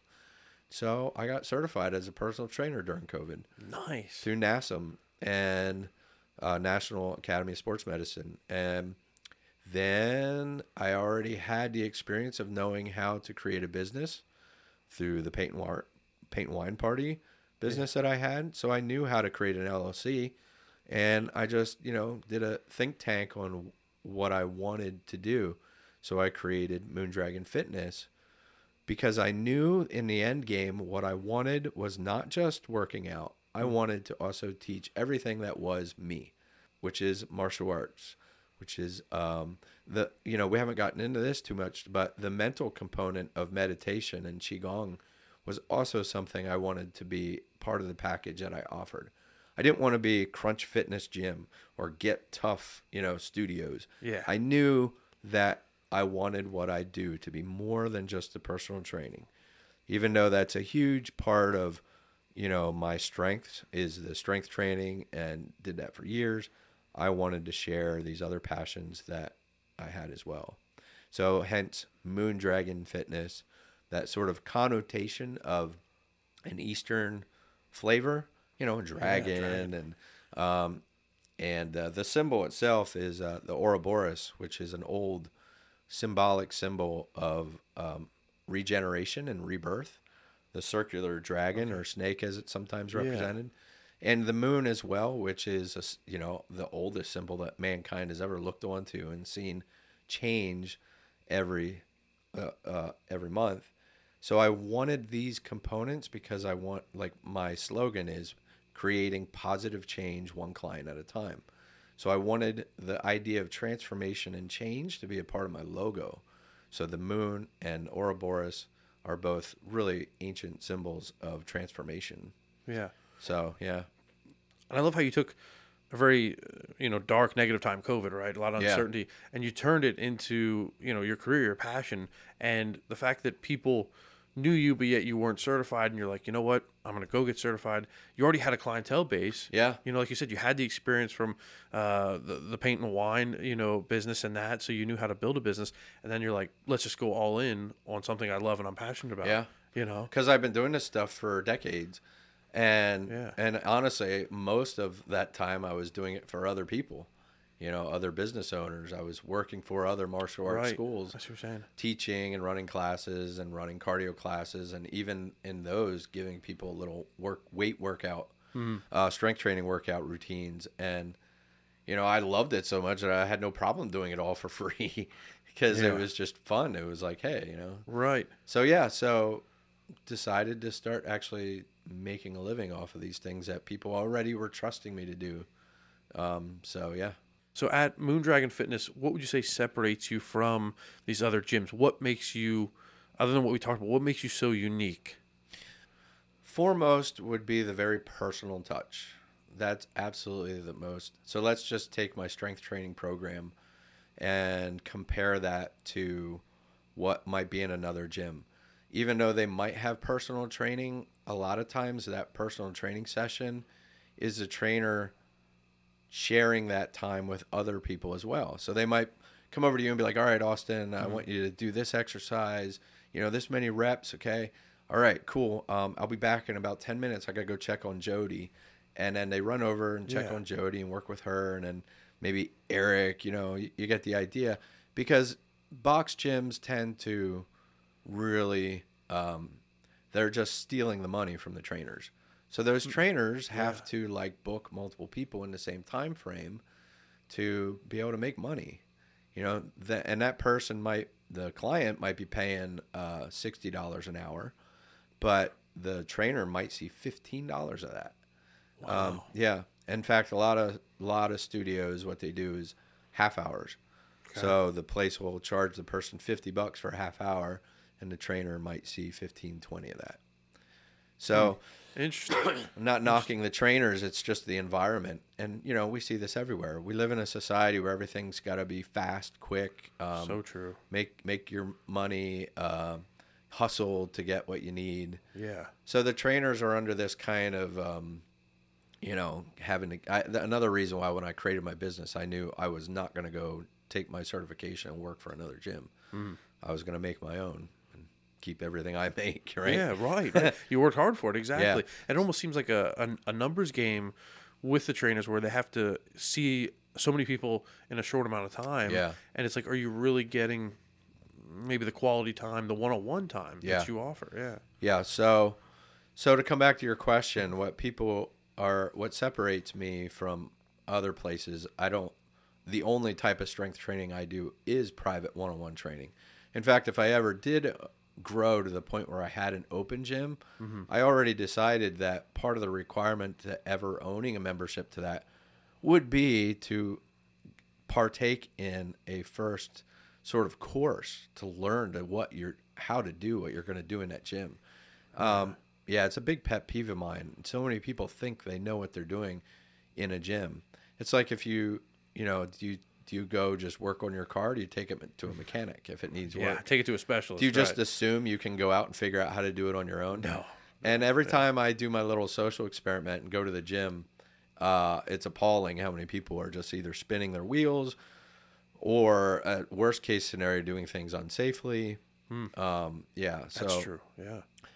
So I got certified as a personal trainer during COVID Nice. through NASM and uh, National Academy of Sports Medicine. And then I already had the experience of knowing how to create a business through the paint and, war- paint and wine party business that I had. So I knew how to create an L L C. And I just, you know, did a think tank on what I wanted to do. So I created Moondragon Fitness because I knew in the end game what I wanted was not just working out. I wanted to also teach everything that was me, which is martial arts, which is um, the, you know, we haven't gotten into this too much, but the mental component of meditation and Qigong was also something I wanted to be part of the package that I offered. I didn't want to be Crunch Fitness Gym or Get Tough, you know, studios. Yeah. I knew that I wanted what I do to be more than just the personal training, even though that's a huge part of, you know, my strengths is the strength training and did that for years. I wanted to share these other passions that I had as well. So hence Moondragon Fitness, that sort of connotation of an Eastern flavor, you know, dragon, dragon. and um, and uh, the symbol itself is uh, the Ouroboros, which is an old symbolic symbol of um, regeneration and rebirth. The circular dragon or snake, as it's sometimes Yeah. represented, and the moon as well, which is a, you know, the oldest symbol that mankind has ever looked onto and seen change every uh, uh, every month. So I wanted these components because I want, like my slogan is creating positive change one client at a time. So I wanted the idea of transformation and change to be a part of my logo. So the moon and Ouroboros are both really ancient symbols of transformation. Yeah. So, yeah. And I love how you took a very, uh, you know, dark, negative time, COVID, right? A lot of Yeah. uncertainty. And you turned it into, you know, your career, your passion. And the fact that people knew you, but yet you weren't certified. And you're like, you know what? I'm going to go get certified. You already had a clientele base. Yeah. You know, like you said, you had the experience from uh, the, the paint and wine, you know, business and that. So you knew how to build a business. And then you're like, let's just go all in on something I love and I'm passionate about. Yeah. You know? Because I've been doing this stuff for decades. And Yeah. and honestly, most of that time I was doing it for other people, you know, other business owners. I was working for other martial arts Right. schools, That's what you're saying. teaching and running classes and running cardio classes, and even in those, giving people little work weight workout, uh, strength training workout routines. And you know, I loved it so much that I had no problem doing it all for free because Yeah. it was just fun. It was like, hey, you know. Right. So yeah, so decided to start actually making a living off of these things that people already were trusting me to do. Um, so yeah. So at Moondragon Fitness, what would you say separates you from these other gyms? What makes you, other than what we talked about, what makes you so unique? Foremost would be the very personal touch. That's absolutely the most. So let's just take my strength training program and compare that to what might be in another gym. Even though they might have personal training, a lot of times that personal training session is the trainer sharing that time with other people as well. So they might come over to you and be like, all right, Austin, I want you to do this exercise, you know, this many reps. Okay. All right, cool. Um, I'll be back in about ten minutes. I got to go check on Jody. And then they run over and check Yeah. on Jody and work with her. And then maybe Eric, you know, you, you get the idea, because box gyms tend to really, um, they're just stealing the money from the trainers. So those trainers have Yeah. to like book multiple people in the same time frame to be able to make money, you know, that, and that person might, the client might be paying uh, sixty dollars an hour, but the trainer might see fifteen dollars of that. Wow. Um, yeah. In fact, a lot of, lot of studios, what they do is half hours. So the place will charge the person fifty bucks for a half hour, and the trainer might see fifteen, twenty of that. So Interesting. I'm not knocking the trainers. It's just the environment. And, you know, we see this everywhere. We live in a society where everything's got to be fast, quick. Um, So true. Make, make your money, uh, hustle to get what you need. Yeah. So the trainers are under this kind of, um, you know, having to, I, th- another reason why when I created my business, I knew I was not going to go take my certification and work for another gym. Mm. I was going to make my own and keep everything I make, right? Yeah, right. right. You worked hard for it, exactly. It almost seems like a, a a numbers game with the trainers where they have to see so many people in a short amount of time. Yeah. And it's like, are you really getting maybe the quality time, the one-on-one time Yeah. that you offer? Yeah. Yeah. So, so to come back to your question, what people are, what separates me from other places, I don't, the only type of strength training I do is private one-on-one training. In fact, if I ever did grow to the point where I had an open gym, Mm-hmm. I already decided that part of the requirement to ever owning a membership to that would be to partake in a first sort of course to learn to what you're, how to do what you're going to do in that gym. Um, yeah, it's a big pet peeve of mine. So many people think they know what they're doing in a gym. It's like if you, you know, do you, do you go just work on your car? Or do you take it to a mechanic if it needs Yeah. work? Take it to a specialist. Do you just right. assume you can go out and figure out how to do it on your own? No. And every time I do my little social experiment and go to the gym, uh, it's appalling how many people are just either spinning their wheels or, at worst case scenario, doing things unsafely. Um, yeah, so That's true. Yeah.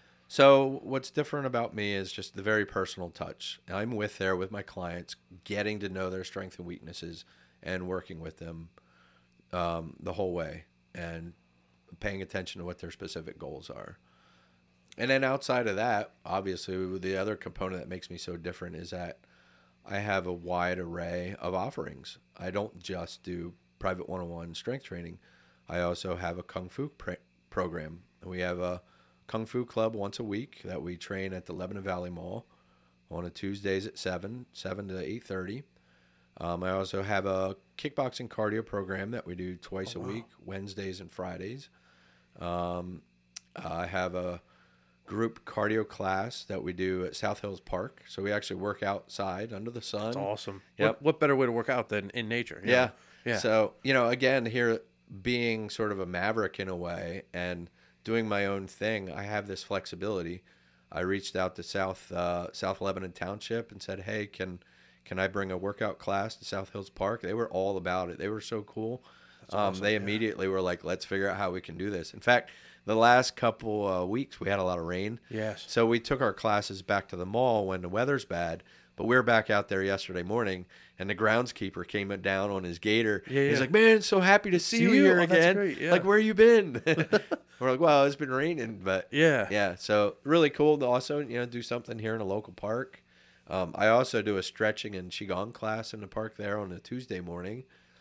so what's different about me is just the very personal touch. I'm with there with my clients, getting to know their strengths and weaknesses, and working with them um, the whole way, and paying attention to what their specific goals are. And then outside of that, obviously, the other component that makes me so different is that I have a wide array of offerings. I don't just do private one-on-one strength training. I also have a Kung Fu pr- program. We have a Kung Fu club once a week that we train at the Lebanon Valley Mall on a Tuesdays at seven, seven to eight thirty. Um, I also have a kickboxing cardio program that we do twice Oh, a wow. week, Wednesdays and Fridays. Um, I have a group cardio class that we do at South Hills Park. So we actually work outside under the sun. It's awesome. Yep. What, what better way to work out than in nature? you Yeah. know? Yeah. So, you know, again, here being sort of a maverick in a way and doing my own thing, I have this flexibility. I reached out to South uh, South Lebanon Township and said, "Hey, can can I bring a workout class to South Hills Park?" They were all about it. They were so cool. Um, awesome, they yeah. immediately were like, "Let's figure out how we can do this." In fact, the last couple uh, weeks we had a lot of rain. Yes. So we took our classes back to the mall when the weather's bad. But we were back out there yesterday morning, and the groundskeeper came down on his gator. Yeah, He's yeah. like, "Man, so happy to see, See you you? here Oh, that's again. great, yeah. Like, where you been?" We're like, "Well, it's been raining, but Yeah. yeah." So really cool to also, you know, do something here in a local park. Um, I also do a stretching and qigong class in the park there on a Tuesday morning.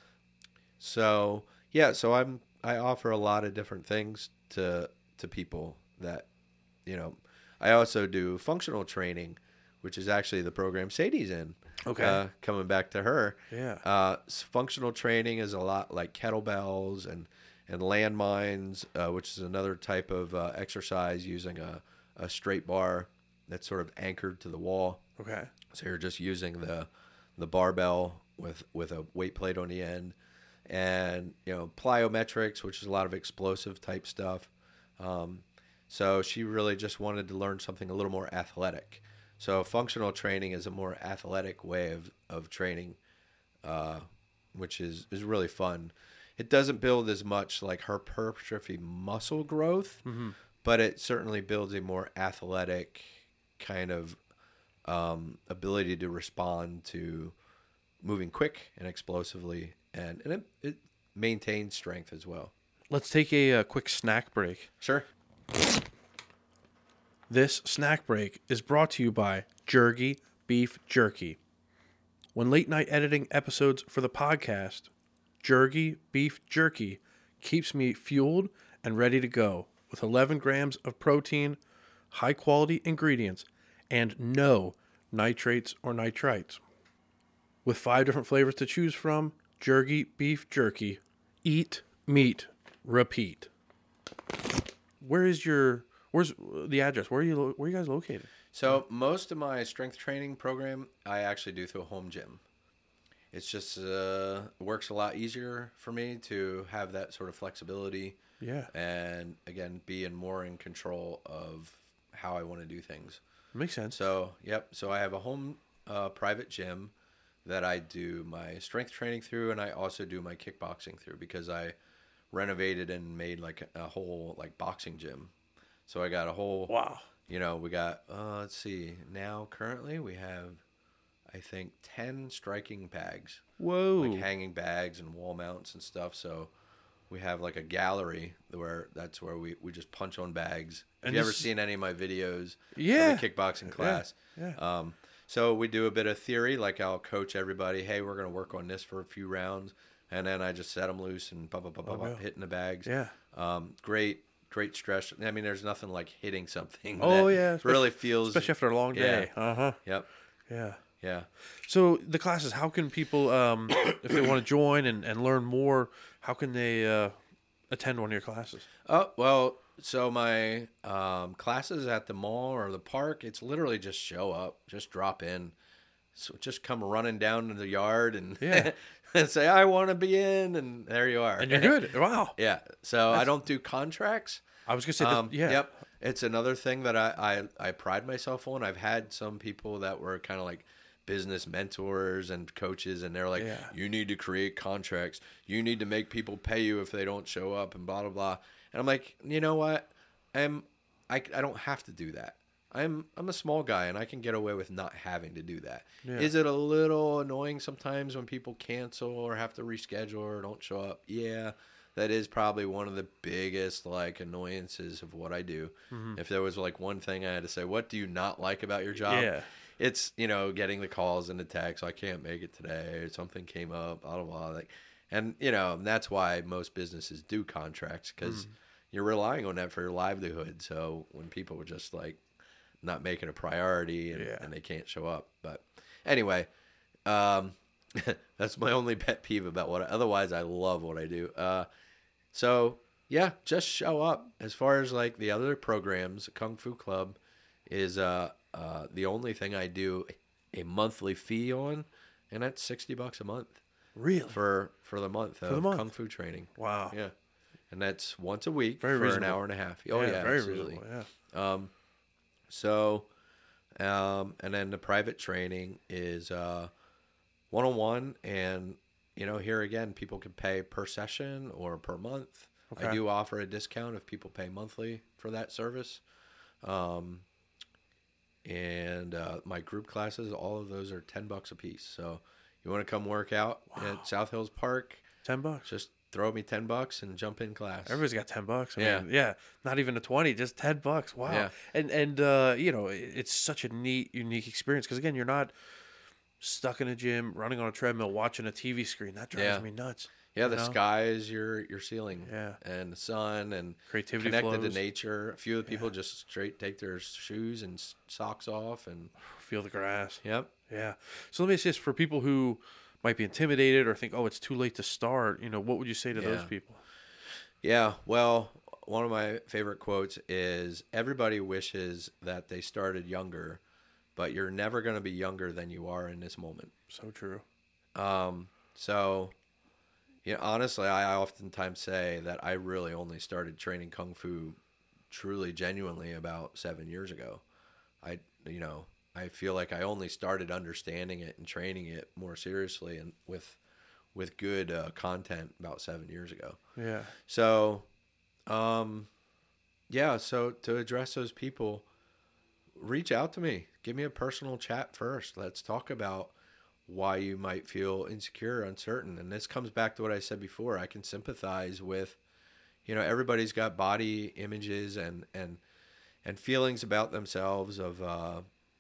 So yeah, so I'm I offer a lot of different things to to people that, you know, I also do functional training, which is actually the program Sadie's in. Okay. Uh, coming back to her. Yeah. Uh, s- functional training is a lot like kettlebells and, and landmines, uh, which is another type of uh, exercise using a, a straight bar that's sort of anchored to the wall. Okay. So you're just using the the barbell with with a weight plate on the end, and you know plyometrics, which is a lot of explosive type stuff. Um, so she really just wanted to learn something a little more athletic. So functional training is a more athletic way of of training, uh, which is is really fun. It doesn't build as much like hypertrophy muscle growth, Mm-hmm. but it certainly builds a more athletic kind of um, ability to respond to moving quick and explosively, and, and it, it maintains strength as well. Let's take a, uh quick snack break. Sure. This snack break is brought to you by Jergy Beef Jerky. When late night editing episodes for the podcast, Jergy Beef Jerky keeps me fueled and ready to go with eleven grams of protein, high quality ingredients, and no nitrates or nitrites. With five different flavors to choose from, Jergy Beef Jerky. Eat, meat, repeat. Where is your Where's the address? Where are you? lo- Where are you guys located? So most of my strength training program, I actually do through a home gym. It's just uh, works a lot easier for me to have that sort of flexibility, Yeah, and again, be in more in control of how I want to do things. makes sense. So, yep. So I have a home uh, private gym that I do my strength training through, and I also do my kickboxing through because I renovated and made like a, a whole like boxing gym. So I got a whole, Wow. you know, we got, uh, let's see, now currently we have, I think, ten striking bags, Whoa. like hanging bags and wall mounts and stuff. So we have like a gallery where that's where we, we just punch on bags. Have And you ever this- seen any of my videos Yeah. of the kickboxing class? Yeah. Um, so we do a bit of theory, like I'll coach everybody, hey, we're going to work on this for a few rounds. And then I just set them loose and pop, pop, pop, pop, Oh, pop, no. hitting the bags. Yeah. Um, great. Great stress. I mean, there's nothing like hitting something. Oh that yeah. especially- really feels. especially after a long yeah. day. Uh huh. Yep. Yeah. Yeah. So the classes, how can people, um, if they want to join and, and learn more, how can they uh, attend one of your classes? Oh well. So my um, classes at the mall or the park, it's literally just show up, just drop in, so just come running down to the yard and Yeah. and say I want to be in, and there you are. And you're good. Wow. Yeah. So I don't do contracts. I was gonna say, that, Um, yeah. Yep. It's another thing that I, I, I pride myself on. I've had some people that were kind of like business mentors and coaches, and they're like, Yeah. you need to create contracts. You need to make people pay you if they don't show up and blah, blah, blah. And I'm like, you know what? I'm, I, I don't have to do that. I'm I'm a small guy, and I can get away with not having to do that. Yeah. Is it a little annoying sometimes when people cancel or have to reschedule or don't show up? Yeah. That is probably one of the biggest like annoyances of what I do. Mm-hmm. If there was like one thing I had to say, what do you not like about your job? Yeah. It's, you know, getting the calls and the texts. I can't make it today. Or something came up. Blah blah blah. Like, and you know that's why most businesses do contracts because Mm-hmm. you're relying on that for your livelihood. So when people were just like not making a priority and, Yeah. and they can't show up, but anyway. Um, That's my only pet peeve about what I, otherwise I love what I do. Uh, so yeah, just show up. As far as like the other programs, Kung Fu Club is uh, uh, the only thing I do a monthly fee on, and that's sixty bucks a month. Really? For for the month of the month. Kung Fu training. Wow. Yeah. And that's once a week Very for reasonable. an hour and a half. Oh yeah, yeah very absolutely. reasonable. Yeah. Um, so, um, and then the private training is uh, one-on-one, and you know, here again, people can pay per session or per month. Okay. I do offer a discount if people pay monthly for that service. Um, and uh, my group classes, all of those are ten bucks a piece. So you want to come work out Wow. at South Hills Park? Ten bucks. Just throw me ten bucks and jump in class. Everybody's got ten bucks. I Yeah. mean, yeah. Not even a twenty, just ten bucks. Wow. Yeah. And and uh, you know, it- it's such a neat, unique experience because again, you're not stuck in a gym, running on a treadmill, watching a T V screen. That drives Yeah. me nuts. Yeah, the you know? sky is your your ceiling. Yeah. And the sun and Creativity connected flows. to nature. A few of the people Yeah. just straight take their shoes and s- socks off and Feel the grass. yep. Yeah. So let me ask you this: for people who might be intimidated or think, "Oh, it's too late to start," you know, what would you say to those Yeah. people? Yeah, well, one of my favorite quotes is everybody wishes that they started younger, but you're never going to be younger than you are in this moment. So true. Um, so, you know, honestly, I oftentimes say that I really only started training Kung Fu truly, genuinely about seven years ago. I, you know, I feel like I only started understanding it and training it more seriously and with, with good uh, content about seven years ago. Yeah. So, um, yeah, so to address those people, reach out to me. Give me a personal chat first. Let's talk about why you might feel insecure, uncertain. And this comes back to what I said before. I can sympathize with, you know, everybody's got body images and, and, and feelings about themselves of, uh,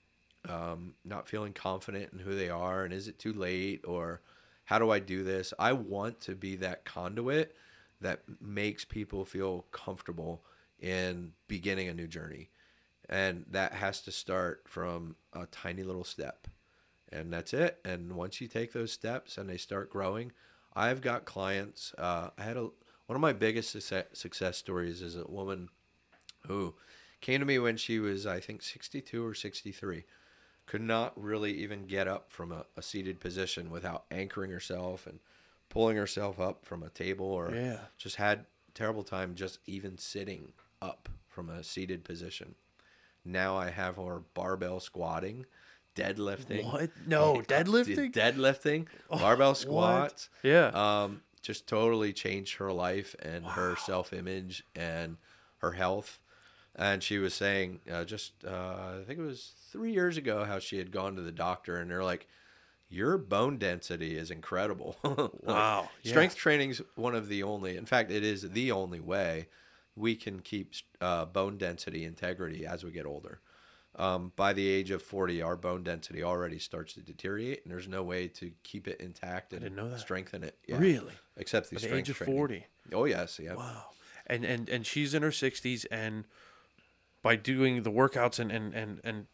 um, not feeling confident in who they are. And is it too late, or how do I do this? I want to be that conduit that makes people feel comfortable in beginning a new journey. And that has to start from a tiny little step. And that's it. And once you take those steps and they start growing, I've got clients. Uh, I had a one of my biggest success, success stories is a woman who came to me when she was, I think, sixty-two or sixty-three. Could not really even get up from a, a seated position without anchoring herself and pulling herself up from a table, or Yeah. just had terrible time just even sitting up from a seated position. Now I have her barbell squatting, deadlifting. What? No, Uh, deadlifting? Deadlifting, barbell squats. Yeah. Um, just totally changed her life and her self-image and her health. And she was saying uh, just, uh, I think it was three years ago, how she had gone to the doctor and they're like, your bone density is incredible. Wow. Yeah. Strength training's one of the only, in fact, it is the only way we can keep uh, bone density integrity as we get older. Um, by the age of forty, our bone density already starts to deteriorate, and there's no way to keep it intact and didn't know that. strengthen it. Yeah. Really? Except the At the strength age of training. forty. Oh, yes. Yeah. Wow. And and and she's in her sixties, and by doing the workouts and and and, and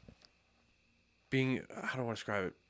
being, how do I describe it?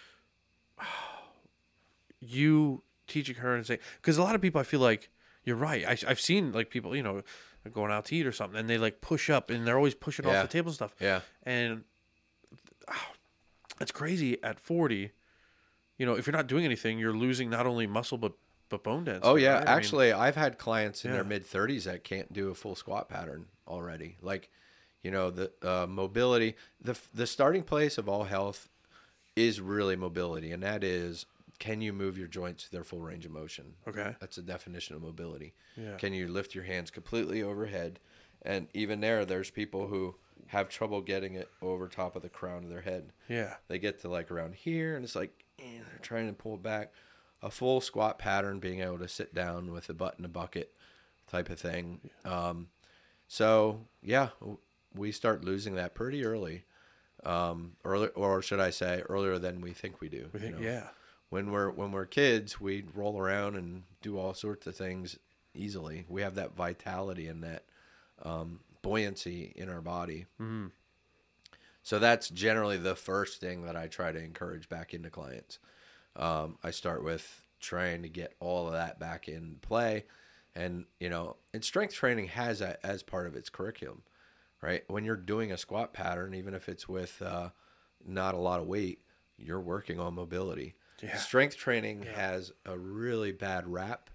You teaching her and saying, because a lot of people, I feel like you're right. I, I've seen like people, you know, going out to eat or something, and they like push up, and they're always pushing Yeah. off the table and stuff. Yeah. And oh, it's crazy at forty. You know, if you're not doing anything, you're losing not only muscle but but bone density. Oh, yeah. right? I mean, Actually, I've had clients in Yeah. their mid-thirties that can't do a full squat pattern already. Like, you know, the uh, mobility, the the starting place of all health is really mobility, and that is, can you move your joints to their full range of motion? Okay. That's the definition of mobility. Yeah. Can you lift your hands completely overhead? And even there, there's people who have trouble getting it over top of the crown of their head. Yeah. They get to like around here, and it's like eh, they're trying to pull it back. A full squat pattern, being able to sit down with a butt in a bucket type of thing. Um, so, yeah, we start losing that pretty early. Um, early, or should I say earlier than we think we do. We think, you know? yeah. When we're when we're kids, we roll around and do all sorts of things easily. We have that vitality and that um, buoyancy in our body. Mm-hmm. So that's generally the first thing that I try to encourage back into clients. Um, I start with trying to get all of that back in play. And, you know, and strength training has that as part of its curriculum, right? When you're doing a squat pattern, even if it's with uh, not a lot of weight, you're working on mobility. Yeah. Strength training Yeah. has a really bad rap.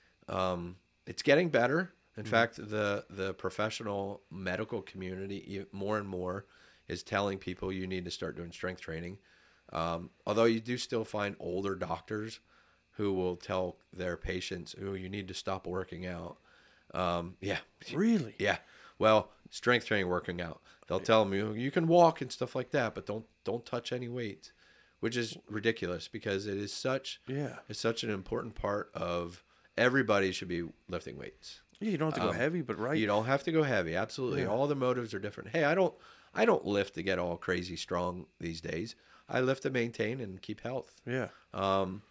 Um, it's getting better. In Mm-hmm. fact, the the professional medical community e- more and more is telling people you need to start doing strength training. Um, although you do still find older doctors who will tell their patients, "Oh, you need to stop working out." Um, yeah, Really? yeah. Well, strength training, working out. They'll tell them you you can walk and stuff like that, but don't don't touch any weights, which is ridiculous because it is such Yeah. it's such an important part of everybody should be lifting weights. Yeah, you don't have to go Um, heavy, but right. You don't have to go heavy. Absolutely. Yeah. All the motives are different. Hey, I don't I don't lift to get all crazy strong these days. I lift to maintain and keep health. Yeah. Um,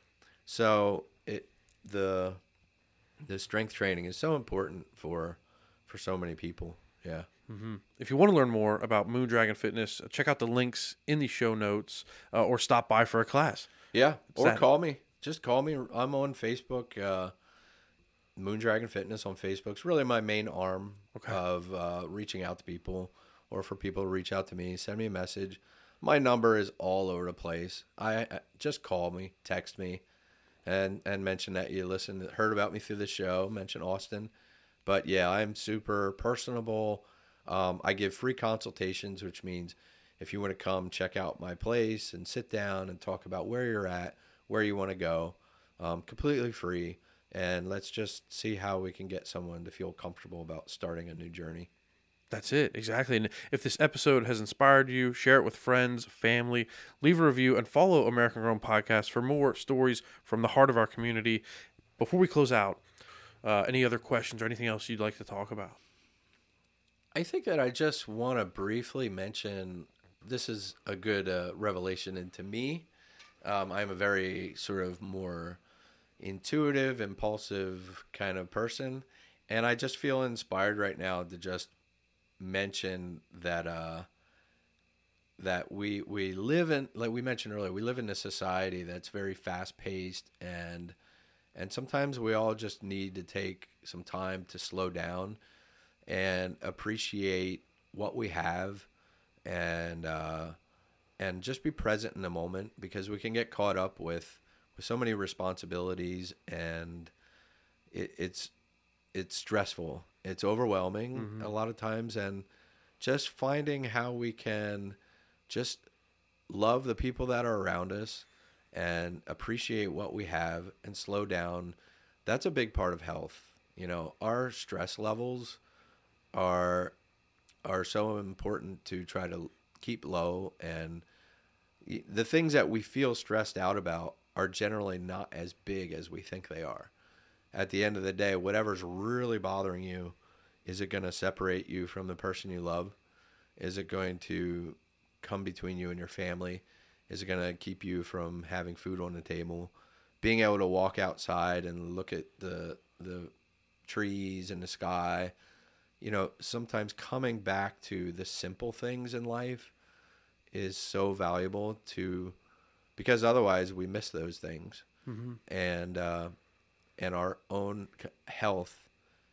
so it the the strength training is so important for for so many people. Yeah. If you want to learn more about Moondragon Fitness, check out the links in the show notes uh, or stop by for a class. Yeah. Or that- call me. Just call me. I'm on Facebook. Uh, Moondragon Fitness on Facebook is really my main arm Okay. of uh, reaching out to people, or for people to reach out to me. Send me a message. My number is all over the place. I, I just call me, text me, and and mention that you listened, heard about me through the show. Mention Austin, but yeah, I'm super personable. Um, I give free consultations, which means if you want to come check out my place and sit down and talk about where you're at, where you want to go, um, completely free. And let's just see how we can get someone to feel comfortable about starting a new journey. That's it, exactly. And if this episode has inspired you, share it with friends, family, leave a review, and follow American Grown Podcast for more stories from the heart of our community. Before we close out, uh, any other questions or anything else you'd like to talk about? I think that I just want to briefly mention, this is a good uh, revelation into me. Um, I'm a very sort of more intuitive, impulsive kind of person. And I just feel inspired right now to just mention that uh, that we we live in, like we mentioned earlier, we live in a society that's very fast paced, and and sometimes we all just need to take some time to slow down and appreciate what we have, and uh, and just be present in the moment, because we can get caught up with with so many responsibilities, and it, it's it's stressful, it's overwhelming Mm-hmm. a lot of times, and just finding how we can just love the people that are around us and appreciate what we have and slow down. That's a big part of health. You know, our stress levels are are so important to try to keep low, and the things that we feel stressed out about are generally not as big as we think they are. At the end of the day, whatever's really bothering you, is it going to separate you from the person you love? Is it going to come between you and your family? Is it going to keep you from having food on the table? Being able to walk outside and look at the the trees and the sky. You know, sometimes coming back to the simple things in life is so valuable to, because otherwise we miss those things. Mm-hmm. And uh, and our own health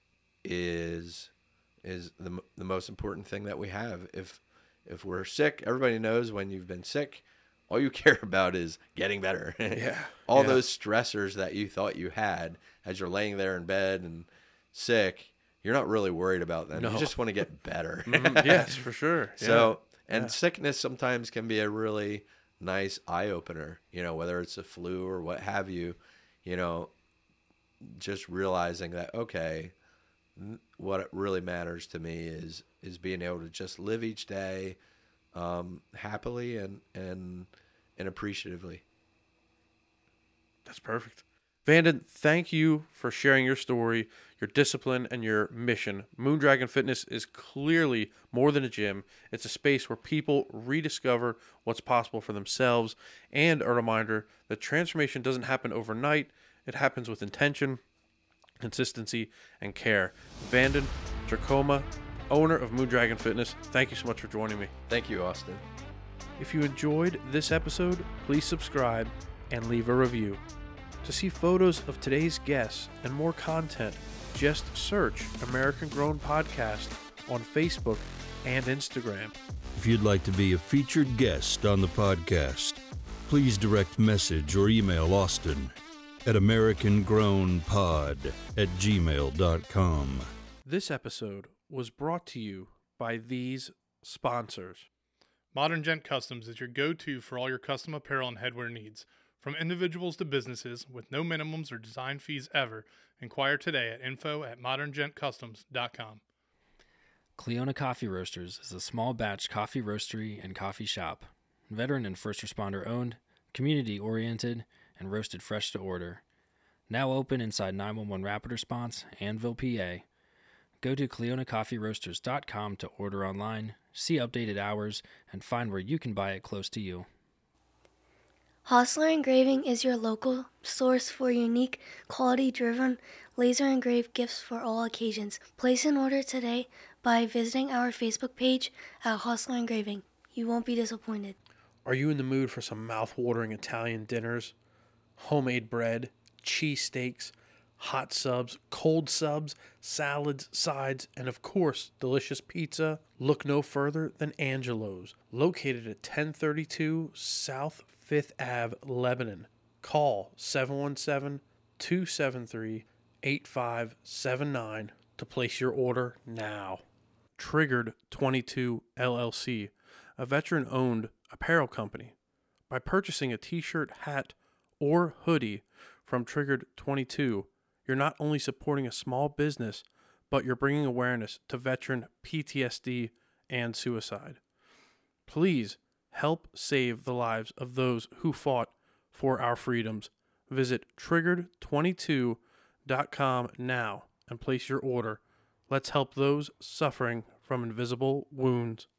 is is the the most important thing that we have. If if we're sick, everybody knows when you've been sick, all you care about is getting better. Yeah. All Yeah. those stressors that you thought you had as you're laying there in bed and sick, you're not really worried about them. No. You just want to get better. Mhm. Yes, for sure. So, and Yeah. sickness sometimes can be a really nice eye opener, you know, whether it's a flu or what have you, you know, just realizing that, okay, n- what really matters to me is, is being able to just live each day, um, happily and, and, and appreciatively. That's perfect. Vanden, thank you for sharing your story, your discipline, and your mission. Moondragon Fitness is clearly more than a gym. It's a space where people rediscover what's possible for themselves, and a reminder that transformation doesn't happen overnight. It happens with intention, consistency, and care. Vanden Dracoma, owner of Moondragon Fitness, thank you so much for joining me. Thank you, Austin. If you enjoyed this episode, please subscribe, and leave a review. To see photos of today's guests and more content, just search American Grown Podcast on Facebook and Instagram. If you'd like to be a featured guest on the podcast, please direct message or email Austin at american grown pod at gmail dot com. This episode was brought to you by these sponsors. Modern Gent Customs is your go-to for all your custom apparel and headwear needs. From individuals to businesses, with no minimums or design fees ever, inquire today at info at modern gent customs dot com. Cleona Coffee Roasters is a small batch coffee roastery and coffee shop. Veteran and first responder owned, community oriented, and roasted fresh to order. Now open inside nine one one Rapid Response, Annville, P A. Go to cleona coffee roasters dot com to order online, see updated hours, and find where you can buy it close to you. Hostler Engraving is your local source for unique, quality-driven, laser-engraved gifts for all occasions. Place an order today by visiting our Facebook page at Hostler Engraving. You won't be disappointed. Are you in the mood for some mouth-watering Italian dinners, homemade bread, cheesesteaks, hot subs, cold subs, salads, sides, and of course, delicious pizza? Look no further than Angelo's, located at ten thirty-two South fifth Avenue, Lebanon. Call seven one seven, two seven three, eight five seven nine to place your order now. Triggered twenty-two L L C, a veteran-owned apparel company. By purchasing a t-shirt, hat, or hoodie from Triggered twenty-two, you're not only supporting a small business, but you're bringing awareness to veteran P T S D and suicide. Please help save the lives of those who fought for our freedoms. Visit triggered twenty-two dot com now and place your order. Let's help those suffering from invisible wounds.